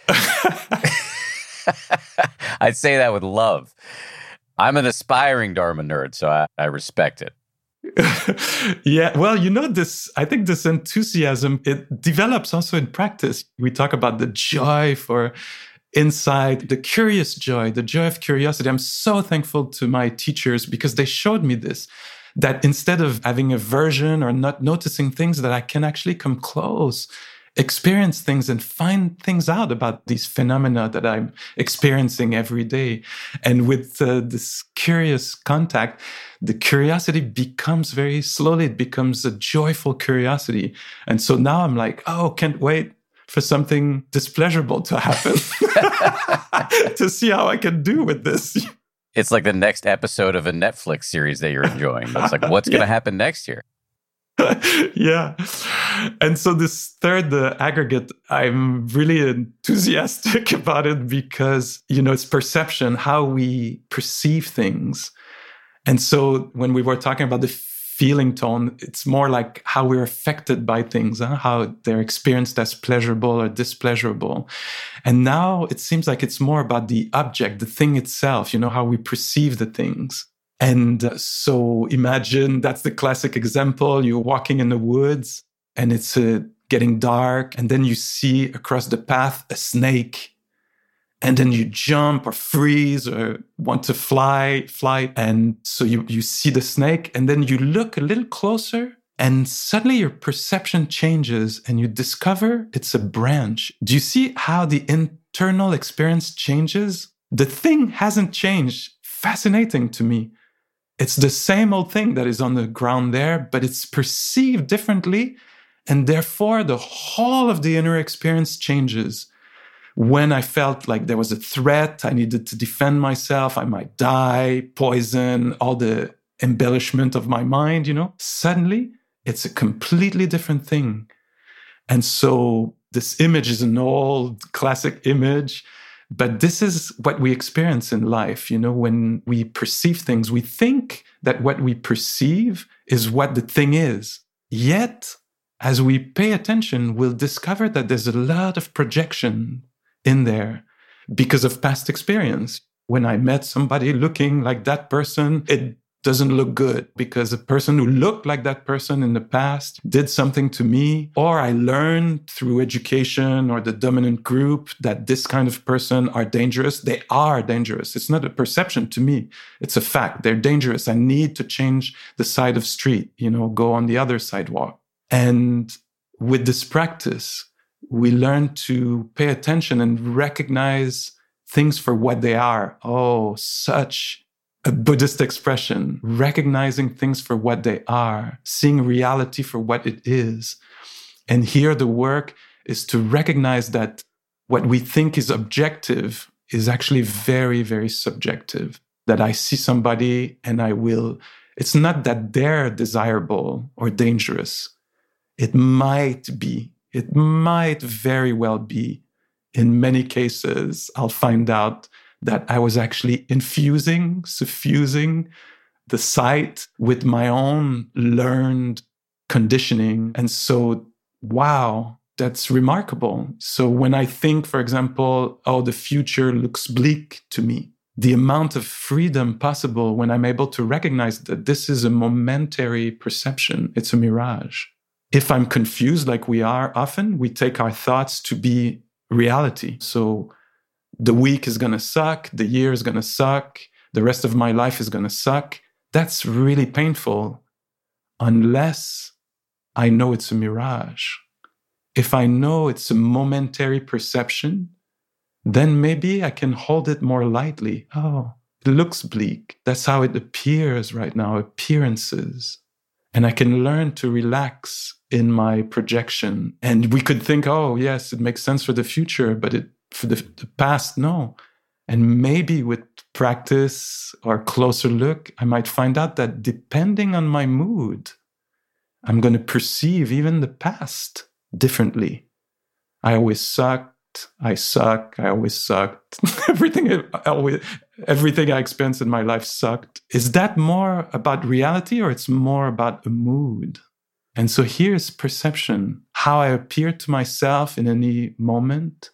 I say that with love. I'm an aspiring Dharma nerd, so I, I respect it. Yeah, well, you know, this, I think this enthusiasm, it develops also in practice. We talk about the joy for insight, the curious joy, the joy of curiosity. I'm so thankful to my teachers because they showed me this, that instead of having aversion or not noticing things, that I can actually come close, experience things and find things out about these phenomena that I'm experiencing every day. And with uh, this curious contact, the curiosity becomes very slowly, it becomes a joyful curiosity. And so now I'm like, oh, can't wait for something displeasurable to happen to see how I can do with this. It's like the next episode of a Netflix series that you're enjoying. It's like, what's going to yeah. happen next year? Yeah. And so this third, the aggregate, I'm really enthusiastic about it because, you know, it's perception, how we perceive things. And so when we were talking about the feeling tone, it's more like how we're affected by things, huh? How they're experienced as pleasurable or displeasurable. And now it seems like it's more about the object, the thing itself, you know, how we perceive the things. And uh, so imagine that's the classic example. You're walking in the woods and it's uh, getting dark. And then you see across the path a snake. And then you jump or freeze or want to fly, fly. And so you, you see the snake and then you look a little closer and suddenly your perception changes and you discover it's a branch. Do you see how the internal experience changes? The thing hasn't changed. Fascinating to me. It's the same old thing that is on the ground there, but it's perceived differently. And therefore, the whole of the inner experience changes. When I felt like there was a threat, I needed to defend myself, I might die, poison, all the embellishment of my mind, you know, suddenly it's a completely different thing. And so this image is an old classic image, but this is what we experience in life. You know, when we perceive things, we think that what we perceive is what the thing is. Yet, as we pay attention, we'll discover that there's a lot of projection in there because of past experience. When I met somebody looking like that person, it doesn't look good because a person who looked like that person in the past did something to me, or I learned through education or the dominant group that this kind of person are dangerous. They are dangerous. It's not a perception to me. It's a fact. They're dangerous. I need to change the side of street, you know, go on the other sidewalk. And with this practice, we learn to pay attention and recognize things for what they are. Oh, such a Buddhist expression, recognizing things for what they are, seeing reality for what it is. And here the work is to recognize that what we think is objective is actually very, very subjective. That I see somebody and I will, it's not that they're desirable or dangerous. It might be, it might very well be. In many cases, I'll find out that I was actually infusing, suffusing the sight with my own learned conditioning. And so, wow, that's remarkable. So when I think, for example, oh, the future looks bleak to me, the amount of freedom possible when I'm able to recognize that this is a momentary perception, it's a mirage. If I'm confused like we are often, we take our thoughts to be reality. So the week is going to suck, the year is going to suck, the rest of my life is going to suck. That's really painful unless I know it's a mirage. If I know it's a momentary perception, then maybe I can hold it more lightly. Oh, it looks bleak. That's how it appears right now, appearances. And I can learn to relax in my projection. And we could think, oh, yes, it makes sense for the future, but it for the, the past, no. And maybe with practice or closer look, I might find out that depending on my mood, I'm going to perceive even the past differently. I always sucked. I suck. I always sucked. everything, I always, everything I experienced in my life sucked. Is that more about reality or it's more about a mood? And so here's perception, how I appear to myself in any moment,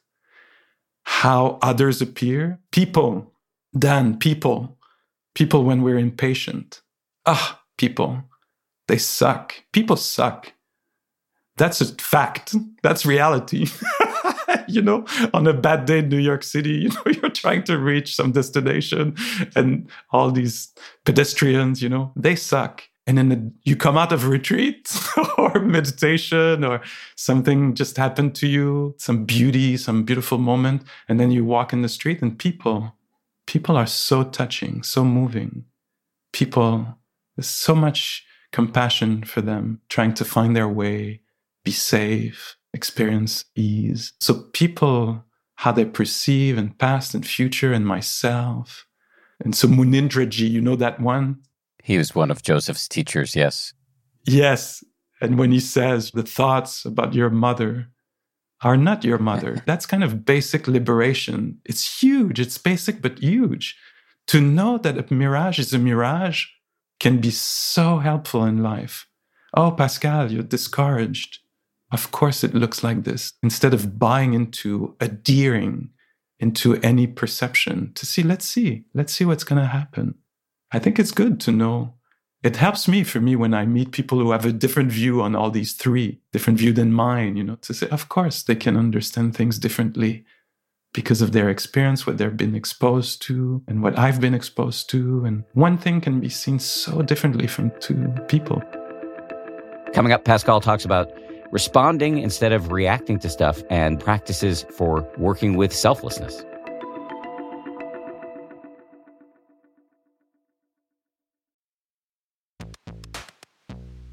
how others appear. People, Dan, people, people when we're impatient. Ah, people, they suck. People suck. That's a fact. That's reality. You know, on a bad day in New York City, you know, you're trying to reach some destination and all these pedestrians, you know, they suck. And then the, you come out of retreat or meditation or something just happened to you, some beauty, some beautiful moment. And then you walk in the street and people, people are so touching, so moving. People, there's so much compassion for them, trying to find their way, be safe, experience ease. So people, how they perceive and past and future and myself. And so Munindraji, you know that one? He was one of Joseph's teachers, yes. Yes. And when he says the thoughts about your mother are not your mother, that's kind of basic liberation. It's huge. It's basic, but huge. To know that a mirage is a mirage can be so helpful in life. Oh, Pascal, you're discouraged. Of course it looks like this. Instead of buying into, adhering into any perception, to see, let's see, let's see what's going to happen. I think it's good to know. It helps me, for me, when I meet people who have a different view on all these three, different view than mine, you know, to say, of course, they can understand things differently because of their experience, what they've been exposed to, and what I've been exposed to. And one thing can be seen so differently from two people. Coming up, Pascal talks about responding instead of reacting to stuff and practices for working with selflessness.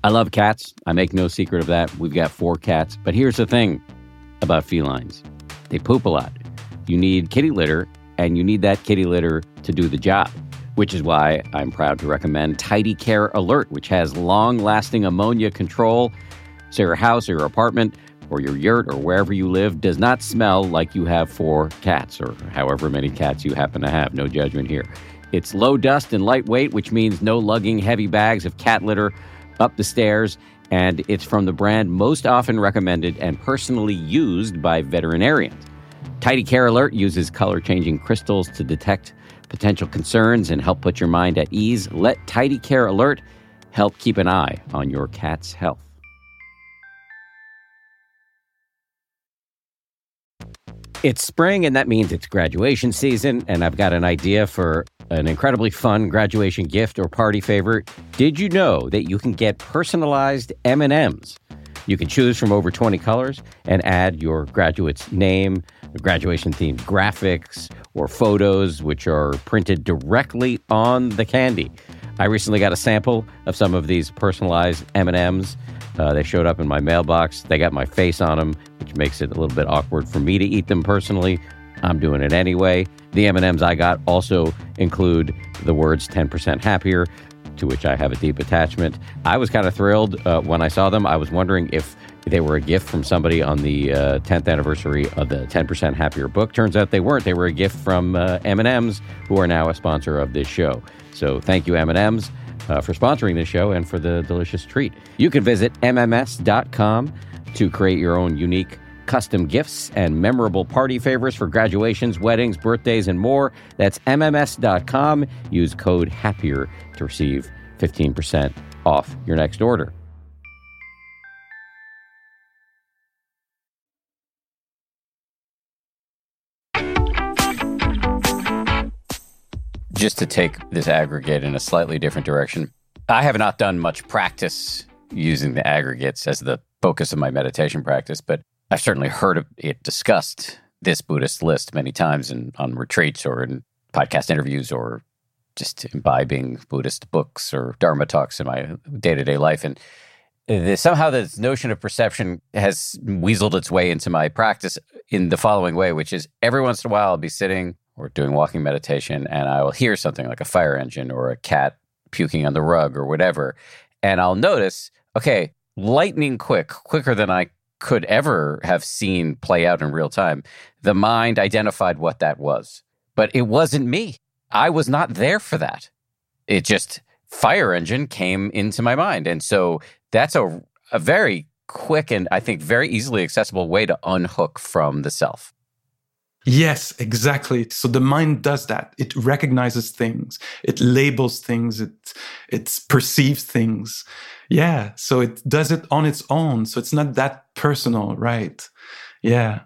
I love cats. I make no secret of that. We've got four cats. But here's the thing about felines. They poop a lot. You need kitty litter, and you need that kitty litter to do the job, which is why I'm proud to recommend Tidy Care Alert, which has long-lasting ammonia control, so your house or your apartment or your yurt or wherever you live does not smell like you have four cats or however many cats you happen to have. No judgment here. It's low dust and lightweight, which means no lugging heavy bags of cat litter up the stairs, and it's from the brand most often recommended and personally used by veterinarians. Tidy Care Alert uses color-changing crystals to detect potential concerns and help put your mind at ease. Let Tidy Care Alert help keep an eye on your cat's health. It's spring, and that means it's graduation season, and I've got an idea for an incredibly fun graduation gift or party favor. Did you know that you can get personalized M and M's? You can choose from over twenty colors and add your graduate's name, graduation-themed graphics, or photos, which are printed directly on the candy. I recently got a sample of some of these personalized M and M's. Uh, they showed up in my mailbox. They got my face on them, which makes it a little bit awkward for me to eat them personally. I'm doing it anyway. The M and M's I got also include the words ten percent happier, to which I have a deep attachment. I was kind of thrilled uh, when I saw them. I was wondering if they were a gift from somebody on the uh, tenth anniversary of the ten percent Happier book. Turns out they weren't. They were a gift from uh, M and M's, who are now a sponsor of this show. So thank you, M and M's. Uh, for sponsoring this show and for the delicious treat. You can visit M M S dot com to create your own unique custom gifts and memorable party favors for graduations, weddings, birthdays, and more. That's M M S dot com. Use code HAPPIER to receive fifteen percent off your next order. Just to take this aggregate in a slightly different direction, I have not done much practice using the aggregates as the focus of my meditation practice, but I've certainly heard of it discussed, this Buddhist list, many times in, on retreats or in podcast interviews or just imbibing Buddhist books or Dharma talks in my day-to-day life. And the, somehow this notion of perception has weaseled its way into my practice in the following way, which is every once in a while I'll be sitting or doing walking meditation, and I will hear something like a fire engine or a cat puking on the rug or whatever, and I'll notice, okay, lightning quick, quicker than I could ever have seen play out in real time, the mind identified what that was. But it wasn't me. I was not there for that. It just, fire engine came into my mind. And so that's a, a very quick and I think very easily accessible way to unhook from the self. Yes, exactly. So the mind does that. It recognizes things. It labels things. It, it perceives things. Yeah. So it does it on its own. So it's not that personal, right? Yeah.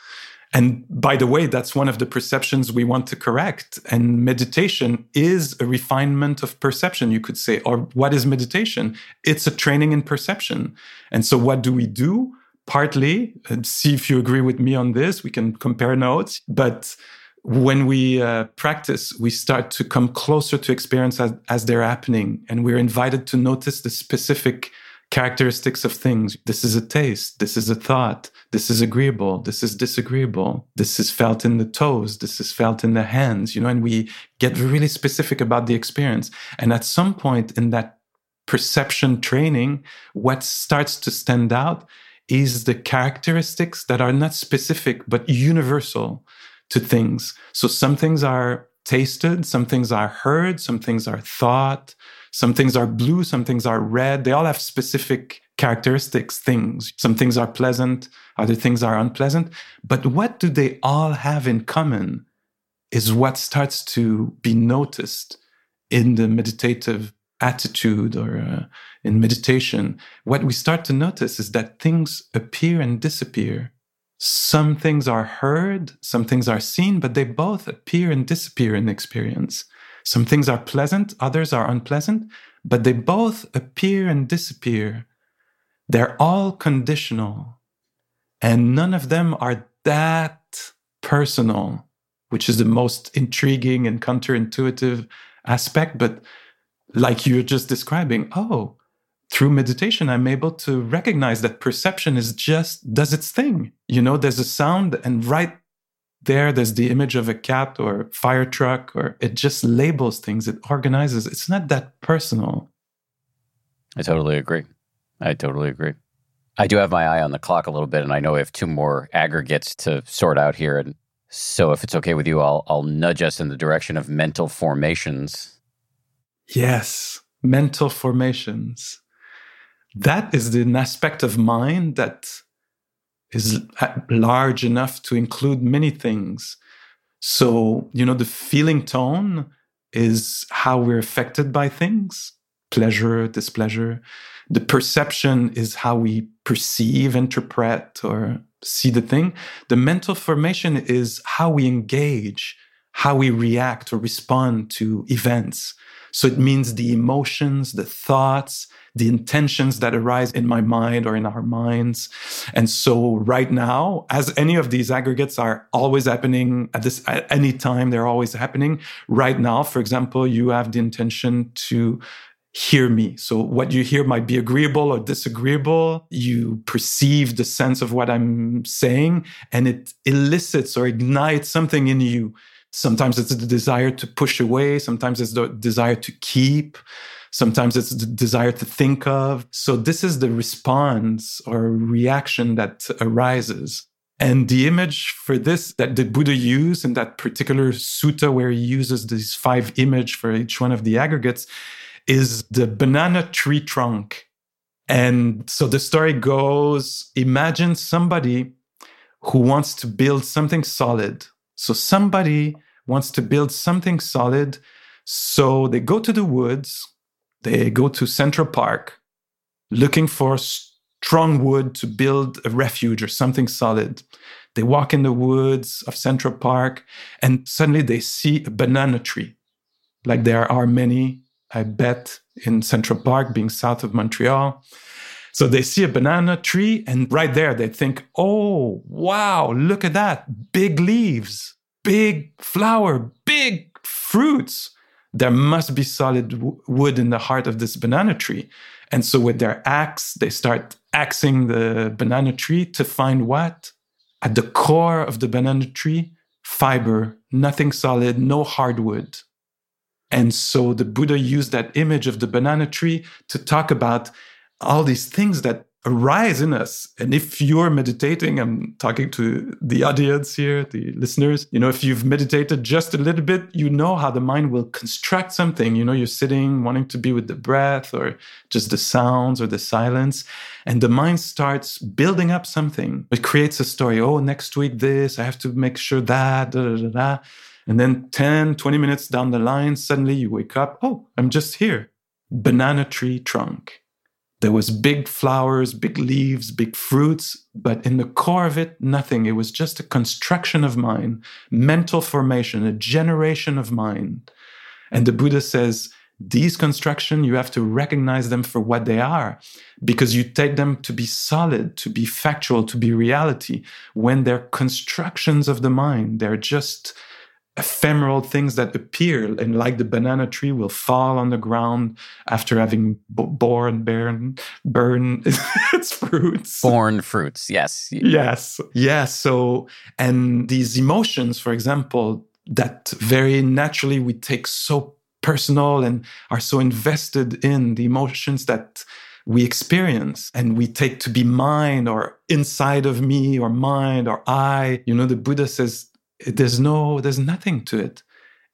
And by the way, that's one of the perceptions we want to correct. And meditation is a refinement of perception, you could say. Or what is meditation? It's a training in perception. And so what do we do? Partly, and see if you agree with me on this, we can compare notes. But when we uh, practice, we start to come closer to experience as, as they're happening. And we're invited to notice the specific characteristics of things. This is a taste. This is a thought. This is agreeable. This is disagreeable. This is felt in the toes. This is felt in the hands, you know, and we get really specific about the experience. And at some point in that perception training, what starts to stand out is the characteristics that are not specific, but universal to things. So some things are tasted, some things are heard, some things are thought, some things are blue, some things are red. They all have specific characteristics, things. Some things are pleasant, other things are unpleasant. But what do they all have in common is what starts to be noticed in the meditative attitude or uh, in meditation. What we start to notice is that things appear and disappear. Some things are heard, some things are seen, but they both appear and disappear in experience. Some things are pleasant, others are unpleasant, but they both appear and disappear. They're all conditional, and none of them are that personal, which is the most intriguing and counterintuitive aspect. But like you're just describing, oh, through meditation, I'm able to recognize that perception is just, does its thing. You know, there's a sound and right there, there's the image of a cat or fire truck, or it just labels things. It organizes. It's not that personal. I totally agree. I totally agree. I do have my eye on the clock a little bit, and I know we have two more aggregates to sort out here. And so if it's okay with you, I'll, I'll nudge us in the direction of mental formations. Yes, mental formations. That is an aspect of mind that is large enough to include many things. So, you know, the feeling tone is how we're affected by things, pleasure, displeasure. The perception is how we perceive, interpret, or see the thing. The mental formation is how we engage, how we react or respond to events. So it means the emotions, the thoughts, the intentions that arise in my mind or in our minds. And so right now, as any of these aggregates are always happening at this, at any time, they're always happening. Right now, for example, you have the intention to hear me. So what you hear might be agreeable or disagreeable. You perceive the sense of what I'm saying, and it elicits or ignites something in you. Sometimes it's the desire to push away. Sometimes it's the desire to keep. Sometimes it's the desire to think of. So this is the response or reaction that arises. And the image for this that the Buddha used in that particular sutta, where he uses these five images for each one of the aggregates, is the banana tree trunk. And so the story goes, imagine somebody who wants to build something solid. So somebody wants to build something solid. So they go to the woods, they go to Central Park, looking for strong wood to build a refuge or something solid. They walk in the woods of Central Park, and suddenly they see a banana tree. Like there are many, I bet, in Central Park, being south of Montreal. So they see a banana tree, and right there they think, oh, wow, look at that. Big leaves, big flower, big fruits. There must be solid w- wood in the heart of this banana tree. And so with their axe, they start axing the banana tree to find what? At the core of the banana tree, fiber, nothing solid, no hardwood. And so the Buddha used that image of the banana tree to talk about all these things that arise in us. And if you're meditating, I'm talking to the audience here, the listeners, you know, if you've meditated just a little bit, you know how the mind will construct something. You know, you're sitting wanting to be with the breath or just the sounds or the silence. And the mind starts building up something. It creates a story. Oh, next week this, I have to make sure that, da, da, da, da. And then ten, twenty minutes down the line, suddenly you wake up. Oh, I'm just here. Banana tree trunk. There was big flowers, big leaves, big fruits, but in the core of it, nothing. It was just a construction of mind, mental formation, a generation of mind. And the Buddha says, these constructions, you have to recognize them for what they are, because you take them to be solid, to be factual, to be reality. When they're constructions of the mind, they're just ephemeral things that appear, and like the banana tree will fall on the ground after having b- born, burn, burn its fruits. Born fruits, yes. Yes, yes. So, and these emotions, for example, that very naturally we take so personal and are so invested in the emotions that we experience and we take to be mine or inside of me or mind or I. You know, the Buddha says, There's no, there's nothing to it.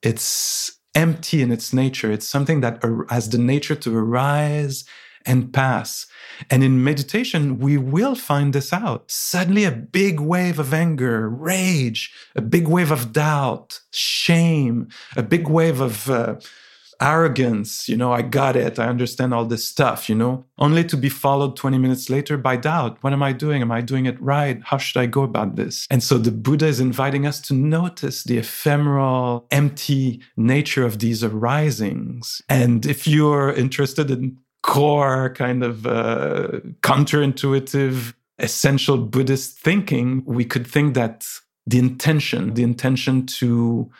It's empty in its nature. It's something that has the nature to arise and pass. And in meditation, we will find this out. Suddenly a big wave of anger, rage, a big wave of doubt, shame, a big wave of uh, arrogance. You know, I got it. I understand all this stuff, you know, only to be followed twenty minutes later by doubt. What am I doing? Am I doing it right? How should I go about this? And so the Buddha is inviting us to notice the ephemeral, empty nature of these arisings. And if you're interested in core kind of uh, counterintuitive, essential Buddhist thinking, we could think that the intention, the intention to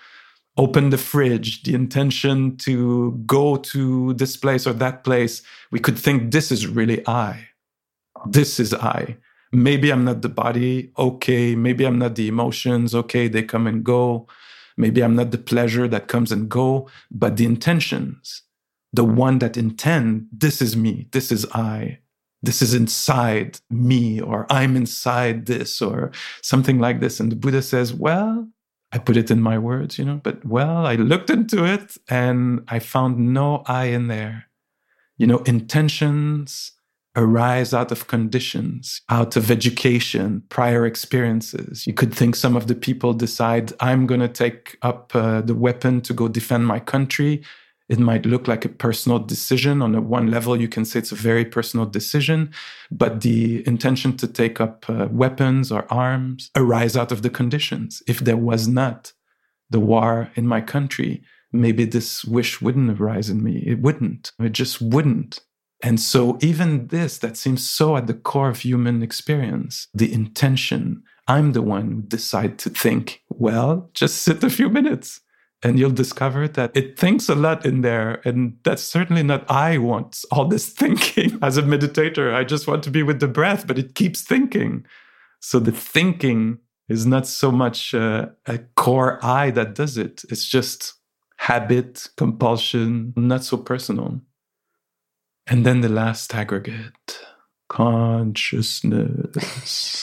open the fridge, the intention to go to this place or that place, we could think this is really I. This is I. Maybe I'm not the body. Okay. Maybe I'm not the emotions. Okay. They come and go. Maybe I'm not the pleasure that comes and go, but the intentions, the one that intend, this is me. This is I. This is inside me, or I'm inside this, or something like this. And the Buddha says, well, I put it in my words, you know, but well, I looked into it and I found no I in there. You know, intentions arise out of conditions, out of education, prior experiences. You could think some of the people decide, I'm going to take up uh, the weapon to go defend my country. It might look like a personal decision. On a one level, you can say it's a very personal decision, but the intention to take up uh, weapons or arms arise out of the conditions. If there was not the war in my country, maybe this wish wouldn't arise in me. It wouldn't. It just wouldn't. And so even this, that seems so at the core of human experience, the intention, I'm the one who decide to think, well, just sit a few minutes. And you'll discover that it thinks a lot in there. And that's certainly not I want all this thinking. As a meditator, I just want to be with the breath, but it keeps thinking. So the thinking is not so much uh, a core I that does it. It's just habit, compulsion, not so personal. And then the last aggregate, consciousness.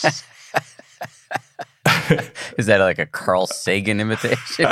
Is that like a Carl Sagan imitation?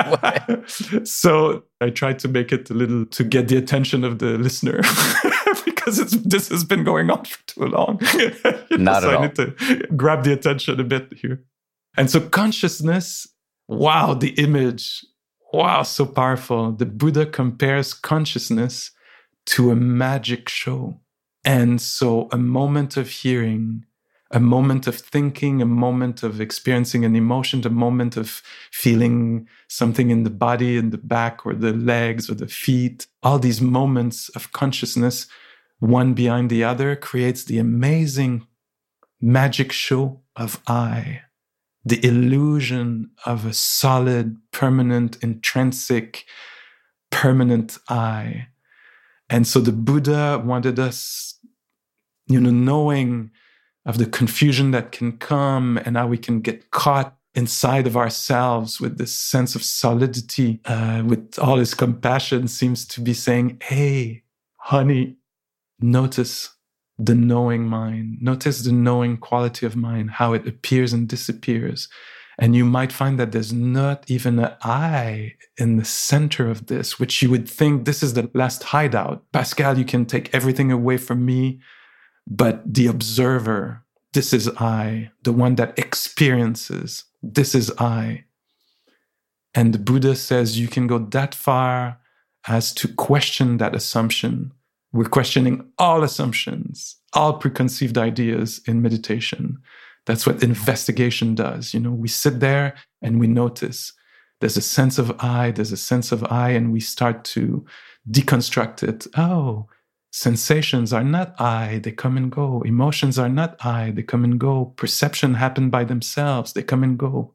So I tried to make it a little to get the attention of the listener because it's, this has been going on for too long. Not so at I all. need to grab the attention a bit here. And so consciousness, wow, the image, wow, so powerful. The Buddha compares consciousness to a magic show. And so a moment of hearing, a moment of thinking, a moment of experiencing an emotion, a moment of feeling something in the body, in the back or the legs or the feet. All these moments of consciousness, one behind the other, creates the amazing magic show of I, the illusion of a solid, permanent, intrinsic, permanent I. And so the Buddha wanted us, you know, knowing of the confusion that can come and how we can get caught inside of ourselves with this sense of solidity, uh, with all his compassion, seems to be saying, hey, honey, notice the knowing mind. Notice the knowing quality of mind, how it appears and disappears. And you might find that there's not even an I in the center of this, which you would think this is the last hideout. Pascal, you can take everything away from me. But the observer, this is I, the one that experiences, this is I. And the Buddha says you can go that far as to question that assumption. We're questioning all assumptions, all preconceived ideas in meditation. That's what investigation does. You know, we sit there and we notice there's a sense of I, there's a sense of I, and we start to deconstruct it. Oh, sensations are not I, they come and go. Emotions are not I, they come and go. Perception happen by themselves, they come and go.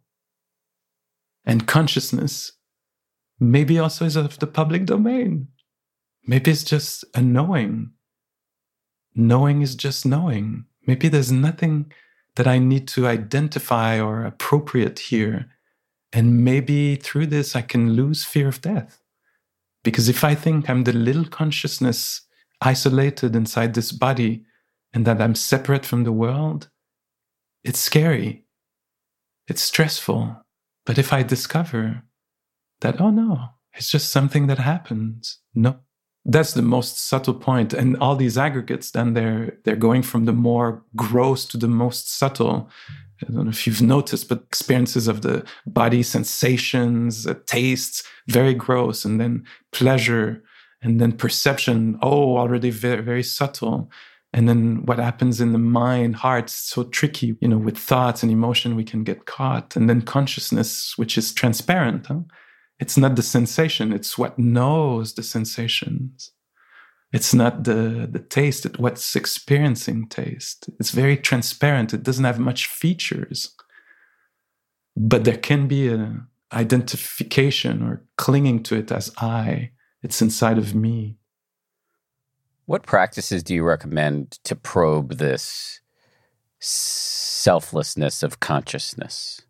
And consciousness maybe also is of the public domain. Maybe it's just a knowing. Knowing is just knowing. Maybe there's nothing that I need to identify or appropriate here. And maybe through this I can lose fear of death. Because if I think I'm the little consciousness isolated inside this body and that I'm separate from the world, it's scary. It's stressful. But if I discover that, oh no, it's just something that happens. No, that's the most subtle point. And all these aggregates, then they're, they're going from the more gross to the most subtle. I don't know if you've noticed, but experiences of the body, sensations, uh, tastes, very gross. And then pleasure, and then perception, oh, already very, very subtle. And then what happens in the mind, heart, so tricky, you know, with thoughts and emotion, we can get caught. And then consciousness, which is transparent. Huh? It's not the sensation, it's what knows the sensations. It's not the, the taste, it's what's experiencing taste. It's very transparent, it doesn't have much features. But there can be a, identification or clinging to it as I. It's inside of me. What practices do you recommend to probe this selflessness of consciousness?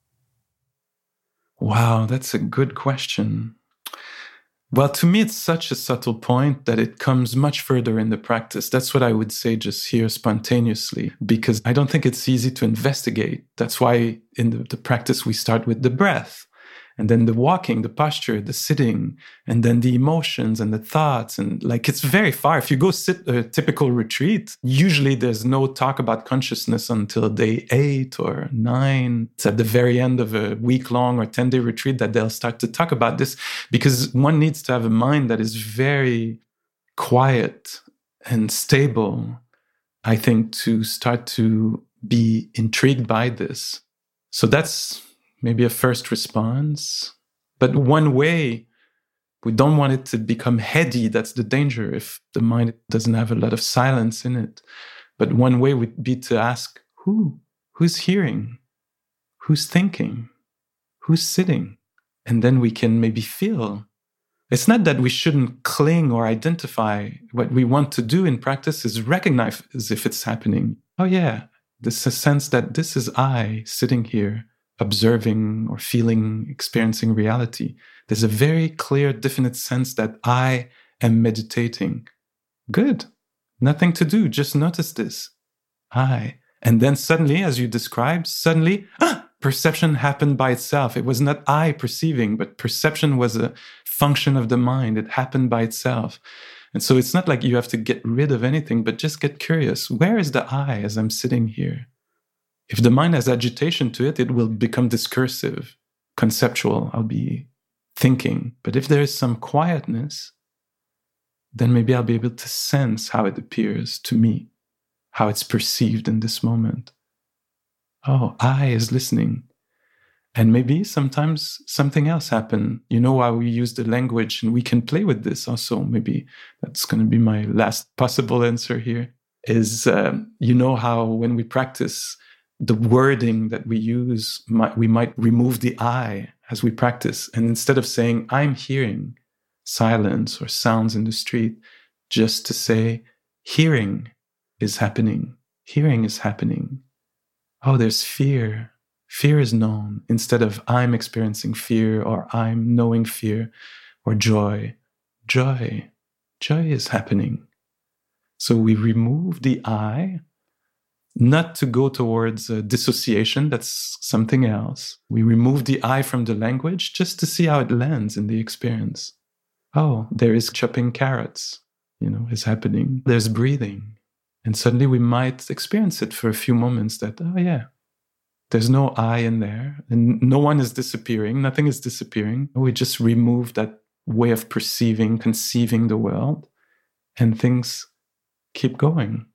Wow, that's a good question. Well, to me, it's such a subtle point that it comes much further in the practice. That's what I would say just here spontaneously, because I don't think it's easy to investigate. That's why in the, the practice, we start with the breath, and then the walking, the posture, the sitting, and then the emotions and the thoughts. And like, it's very far. If you go sit a typical retreat, usually there's no talk about consciousness until day eight or nine. It's at the very end of a week-long or ten-day retreat that they'll start to talk about this, because one needs to have a mind that is very quiet and stable, I think, to start to be intrigued by this. So that's maybe a first response. But one way, we don't want it to become heady. That's the danger if the mind doesn't have a lot of silence in it. But one way would be to ask, who? Who's hearing? Who's thinking? Who's sitting? And then we can maybe feel. It's not that we shouldn't cling or identify. What we want to do in practice is recognize as if it's happening. Oh yeah, there's a sense that this is I sitting here, observing or feeling, experiencing reality. There's a very clear, definite sense that I am meditating. Good. Nothing to do. Just notice this. I. And then suddenly, as you described, suddenly, ah, perception happened by itself. It was not I perceiving, but perception was a function of the mind. It happened by itself. And so it's not like you have to get rid of anything, but just get curious. Where is the I as I'm sitting here? If the mind has agitation to it, it will become discursive, conceptual. I'll be thinking. But if there is some quietness, then maybe I'll be able to sense how it appears to me, how it's perceived in this moment. Oh, I is listening. And maybe sometimes something else happened. You know how we use the language, and we can play with this also. Maybe that's going to be my last possible answer here, is um, you know how when we practice, the wording that we use, might, we might remove the I as we practice. And instead of saying, I'm hearing silence or sounds in the street, just to say, hearing is happening. Hearing is happening. Oh, there's fear. Fear is known. Instead of I'm experiencing fear or I'm knowing fear, or joy. Joy. Joy is happening. So we remove the I, not to go towards uh, dissociation, that's something else. We remove the I from the language just to see how it lands in the experience. Oh, there is chopping carrots, you know, is happening. There's breathing. And suddenly we might experience it for a few moments that, oh yeah, there's no I in there. And no one is disappearing. Nothing is disappearing. We just remove that way of perceiving, conceiving the world, and things keep going.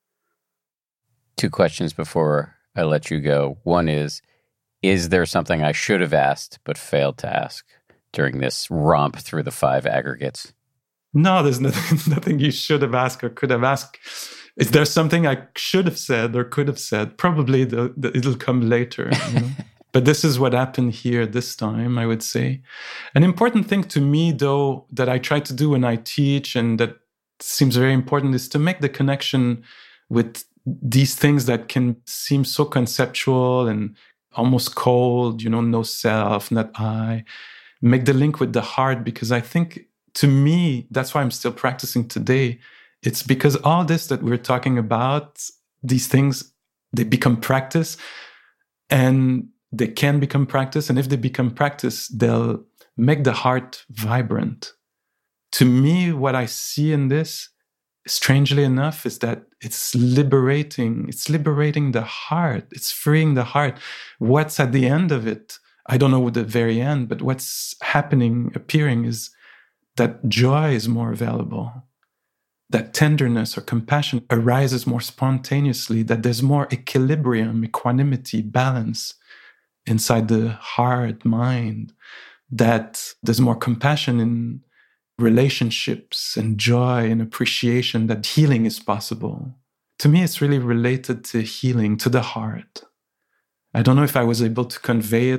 Two questions before I let you go. One is, is there something I should have asked but failed to ask during this romp through the five aggregates? No, there's nothing, nothing you should have asked or could have asked. Is there something I should have said or could have said? Probably the, the, it'll come later. You know? But this is what happened here this time, I would say. An important thing to me, though, that I try to do when I teach, and that seems very important, is to make the connection with these things that can seem so conceptual and almost cold, you know, no self, not I. Make the link with the heart, because I think, to me, that's why I'm still practicing today. It's because all this that we're talking about, these things, they become practice, and they can become practice. And if they become practice, they'll make the heart vibrant. To me, what I see in this, strangely enough, is that it's liberating. It's liberating the heart. It's freeing the heart. What's at the end of it? I don't know the very end, but what's happening, appearing, is that joy is more available. That tenderness or compassion arises more spontaneously, that there's more equilibrium, equanimity, balance inside the heart, mind, that there's more compassion in relationships and joy and appreciation, that healing is possible. To me, it's really related to healing, to the heart. I don't know if I was able to convey it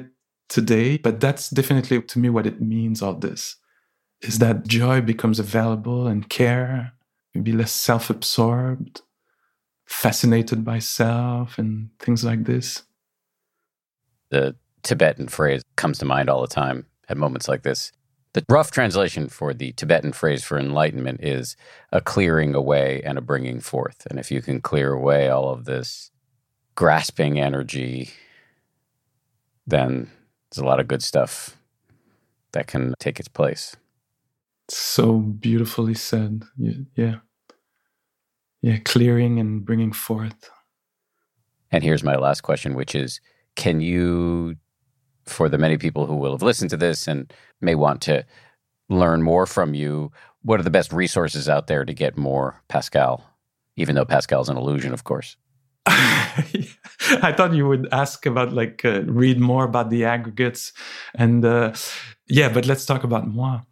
today, but that's definitely to me what it means, all this, is that joy becomes available and care, maybe less self-absorbed, fascinated by self and things like this. The Tibetan phrase comes to mind all the time at moments like this. The rough translation for the Tibetan phrase for enlightenment is a clearing away and a bringing forth. And if you can clear away all of this grasping energy, then there's a lot of good stuff that can take its place. So beautifully said. Yeah. Yeah, clearing and bringing forth. And here's my last question, which is, can you, for the many people who will have listened to this and may want to learn more from you, what are the best resources out there to get more Pascal? Even though Pascal's an illusion, of course. I thought you would ask about, like, uh, read more about the aggregates. And uh, yeah, but let's talk about moi.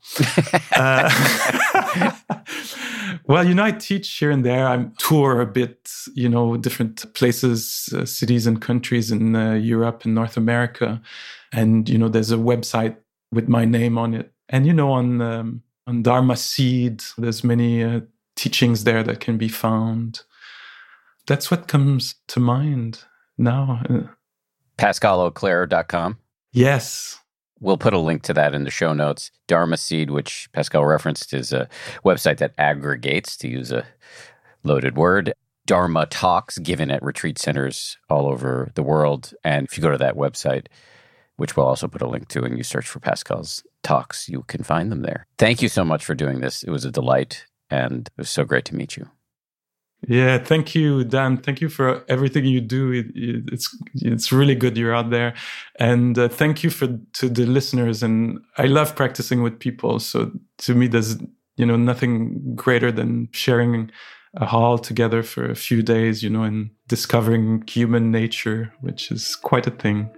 uh, well, you know, I teach here and there. I tour a bit, you know, different places, uh, cities and countries in uh, Europe and North America. And, you know, there's a website with my name on it. And, you know, on, um, on Dharma Seed, there's many uh, teachings there that can be found. That's what comes to mind now. Pascal Auclair dot com? Yes. We'll put a link to that in the show notes. Dharma Seed, which Pascal referenced, is a website that aggregates, to use a loaded word, Dharma talks given at retreat centers all over the world. And if you go to that website, which we'll also put a link to, and you search for Pascal's talks, you can find them there. Thank you so much for doing this. It was a delight, and it was so great to meet you. Yeah, thank you, Dan. Thank you for everything you do. It, it, it's it's really good you're out there, and uh, thank you for to the listeners. And I love practicing with people. So to me, there's you know nothing greater than sharing a hall together for a few days, you know, and discovering human nature, which is quite a thing.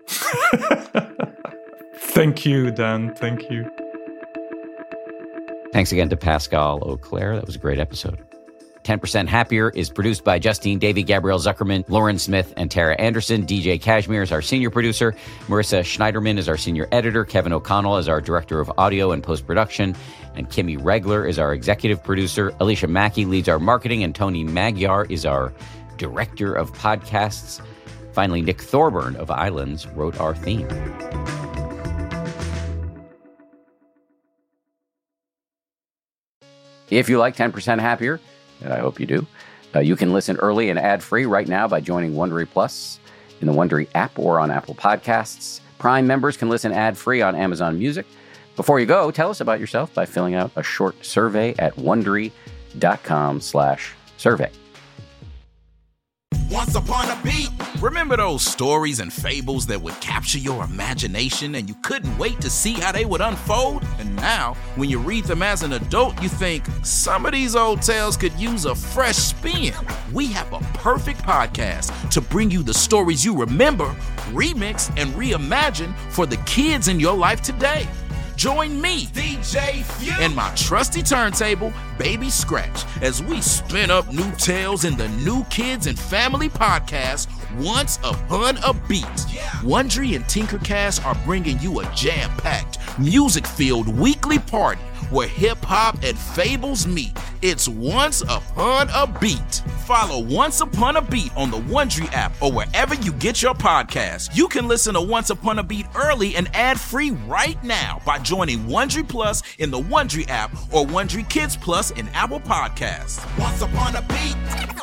Thank you, Dan. Thank you. Thanks again to Pascal Auclair. That was a great episode. ten percent Happier is produced by Justine Davey, Gabrielle Zuckerman, Lauren Smith, and Tara Anderson. D J Kashmir is our senior producer. Marissa Schneiderman is our senior editor. Kevin O'Connell is our director of audio and post-production. And Kimmy Regler is our executive producer. Alicia Mackey leads our marketing. And Tony Magyar is our director of podcasts. Finally, Nick Thorburn of Islands wrote our theme. If you like ten percent Happier, and I hope you do, uh, you can listen early and ad-free right now by joining Wondery Plus in the Wondery app or on Apple Podcasts. Prime members can listen ad-free on Amazon Music. Before you go, tell us about yourself by filling out a short survey at Wondery.com slash survey. Once upon a beat. Remember those stories and fables that would capture your imagination and you couldn't wait to see how they would unfold? And now, when you read them as an adult, you think, some of these old tales could use a fresh spin. We have a perfect podcast to bring you the stories you remember, remix, and reimagine for the kids in your life today. Join me, D J Few, and my trusty turntable, Baby Scratch, as we spin up new tales in the New Kids and Family podcast, Once Upon a Beat. Yeah. Wondery and Tinkercast are bringing you a jam-packed, music-filled weekly party where hip-hop and fables meet. It's Once Upon a Beat. Follow Once Upon a Beat on the Wondery app or wherever you get your podcasts. You can listen to Once Upon a Beat early and ad-free right now by joining Wondery Plus in the Wondery app or Wondery Kids Plus in Apple Podcasts. Once Upon a Beat.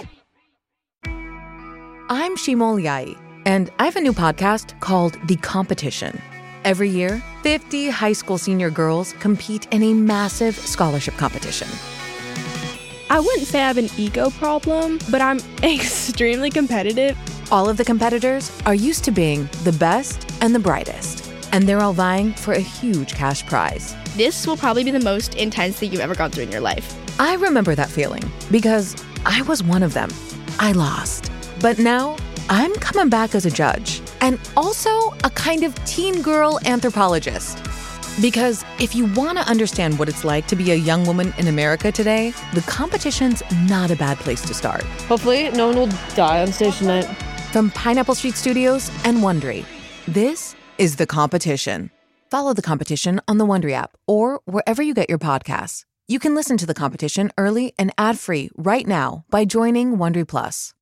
I'm Shimol Yai, and I have a new podcast called The Competition. Every year, fifty high school senior girls compete in a massive scholarship competition. I wouldn't say I have an ego problem, but I'm extremely competitive. All of the competitors are used to being the best and the brightest, and they're all vying for a huge cash prize. This will probably be the most intense thing you've ever gone through in your life. I remember that feeling because I was one of them. I lost. But now I'm coming back as a judge and also a kind of teen girl anthropologist. Because if you want to understand what it's like to be a young woman in America today, the competition's not a bad place to start. Hopefully, no one will die on stage tonight. From Pineapple Street Studios and Wondery, this is The Competition. Follow The Competition on the Wondery app or wherever you get your podcasts. You can listen to The Competition early and ad-free right now by joining Wondery Plus.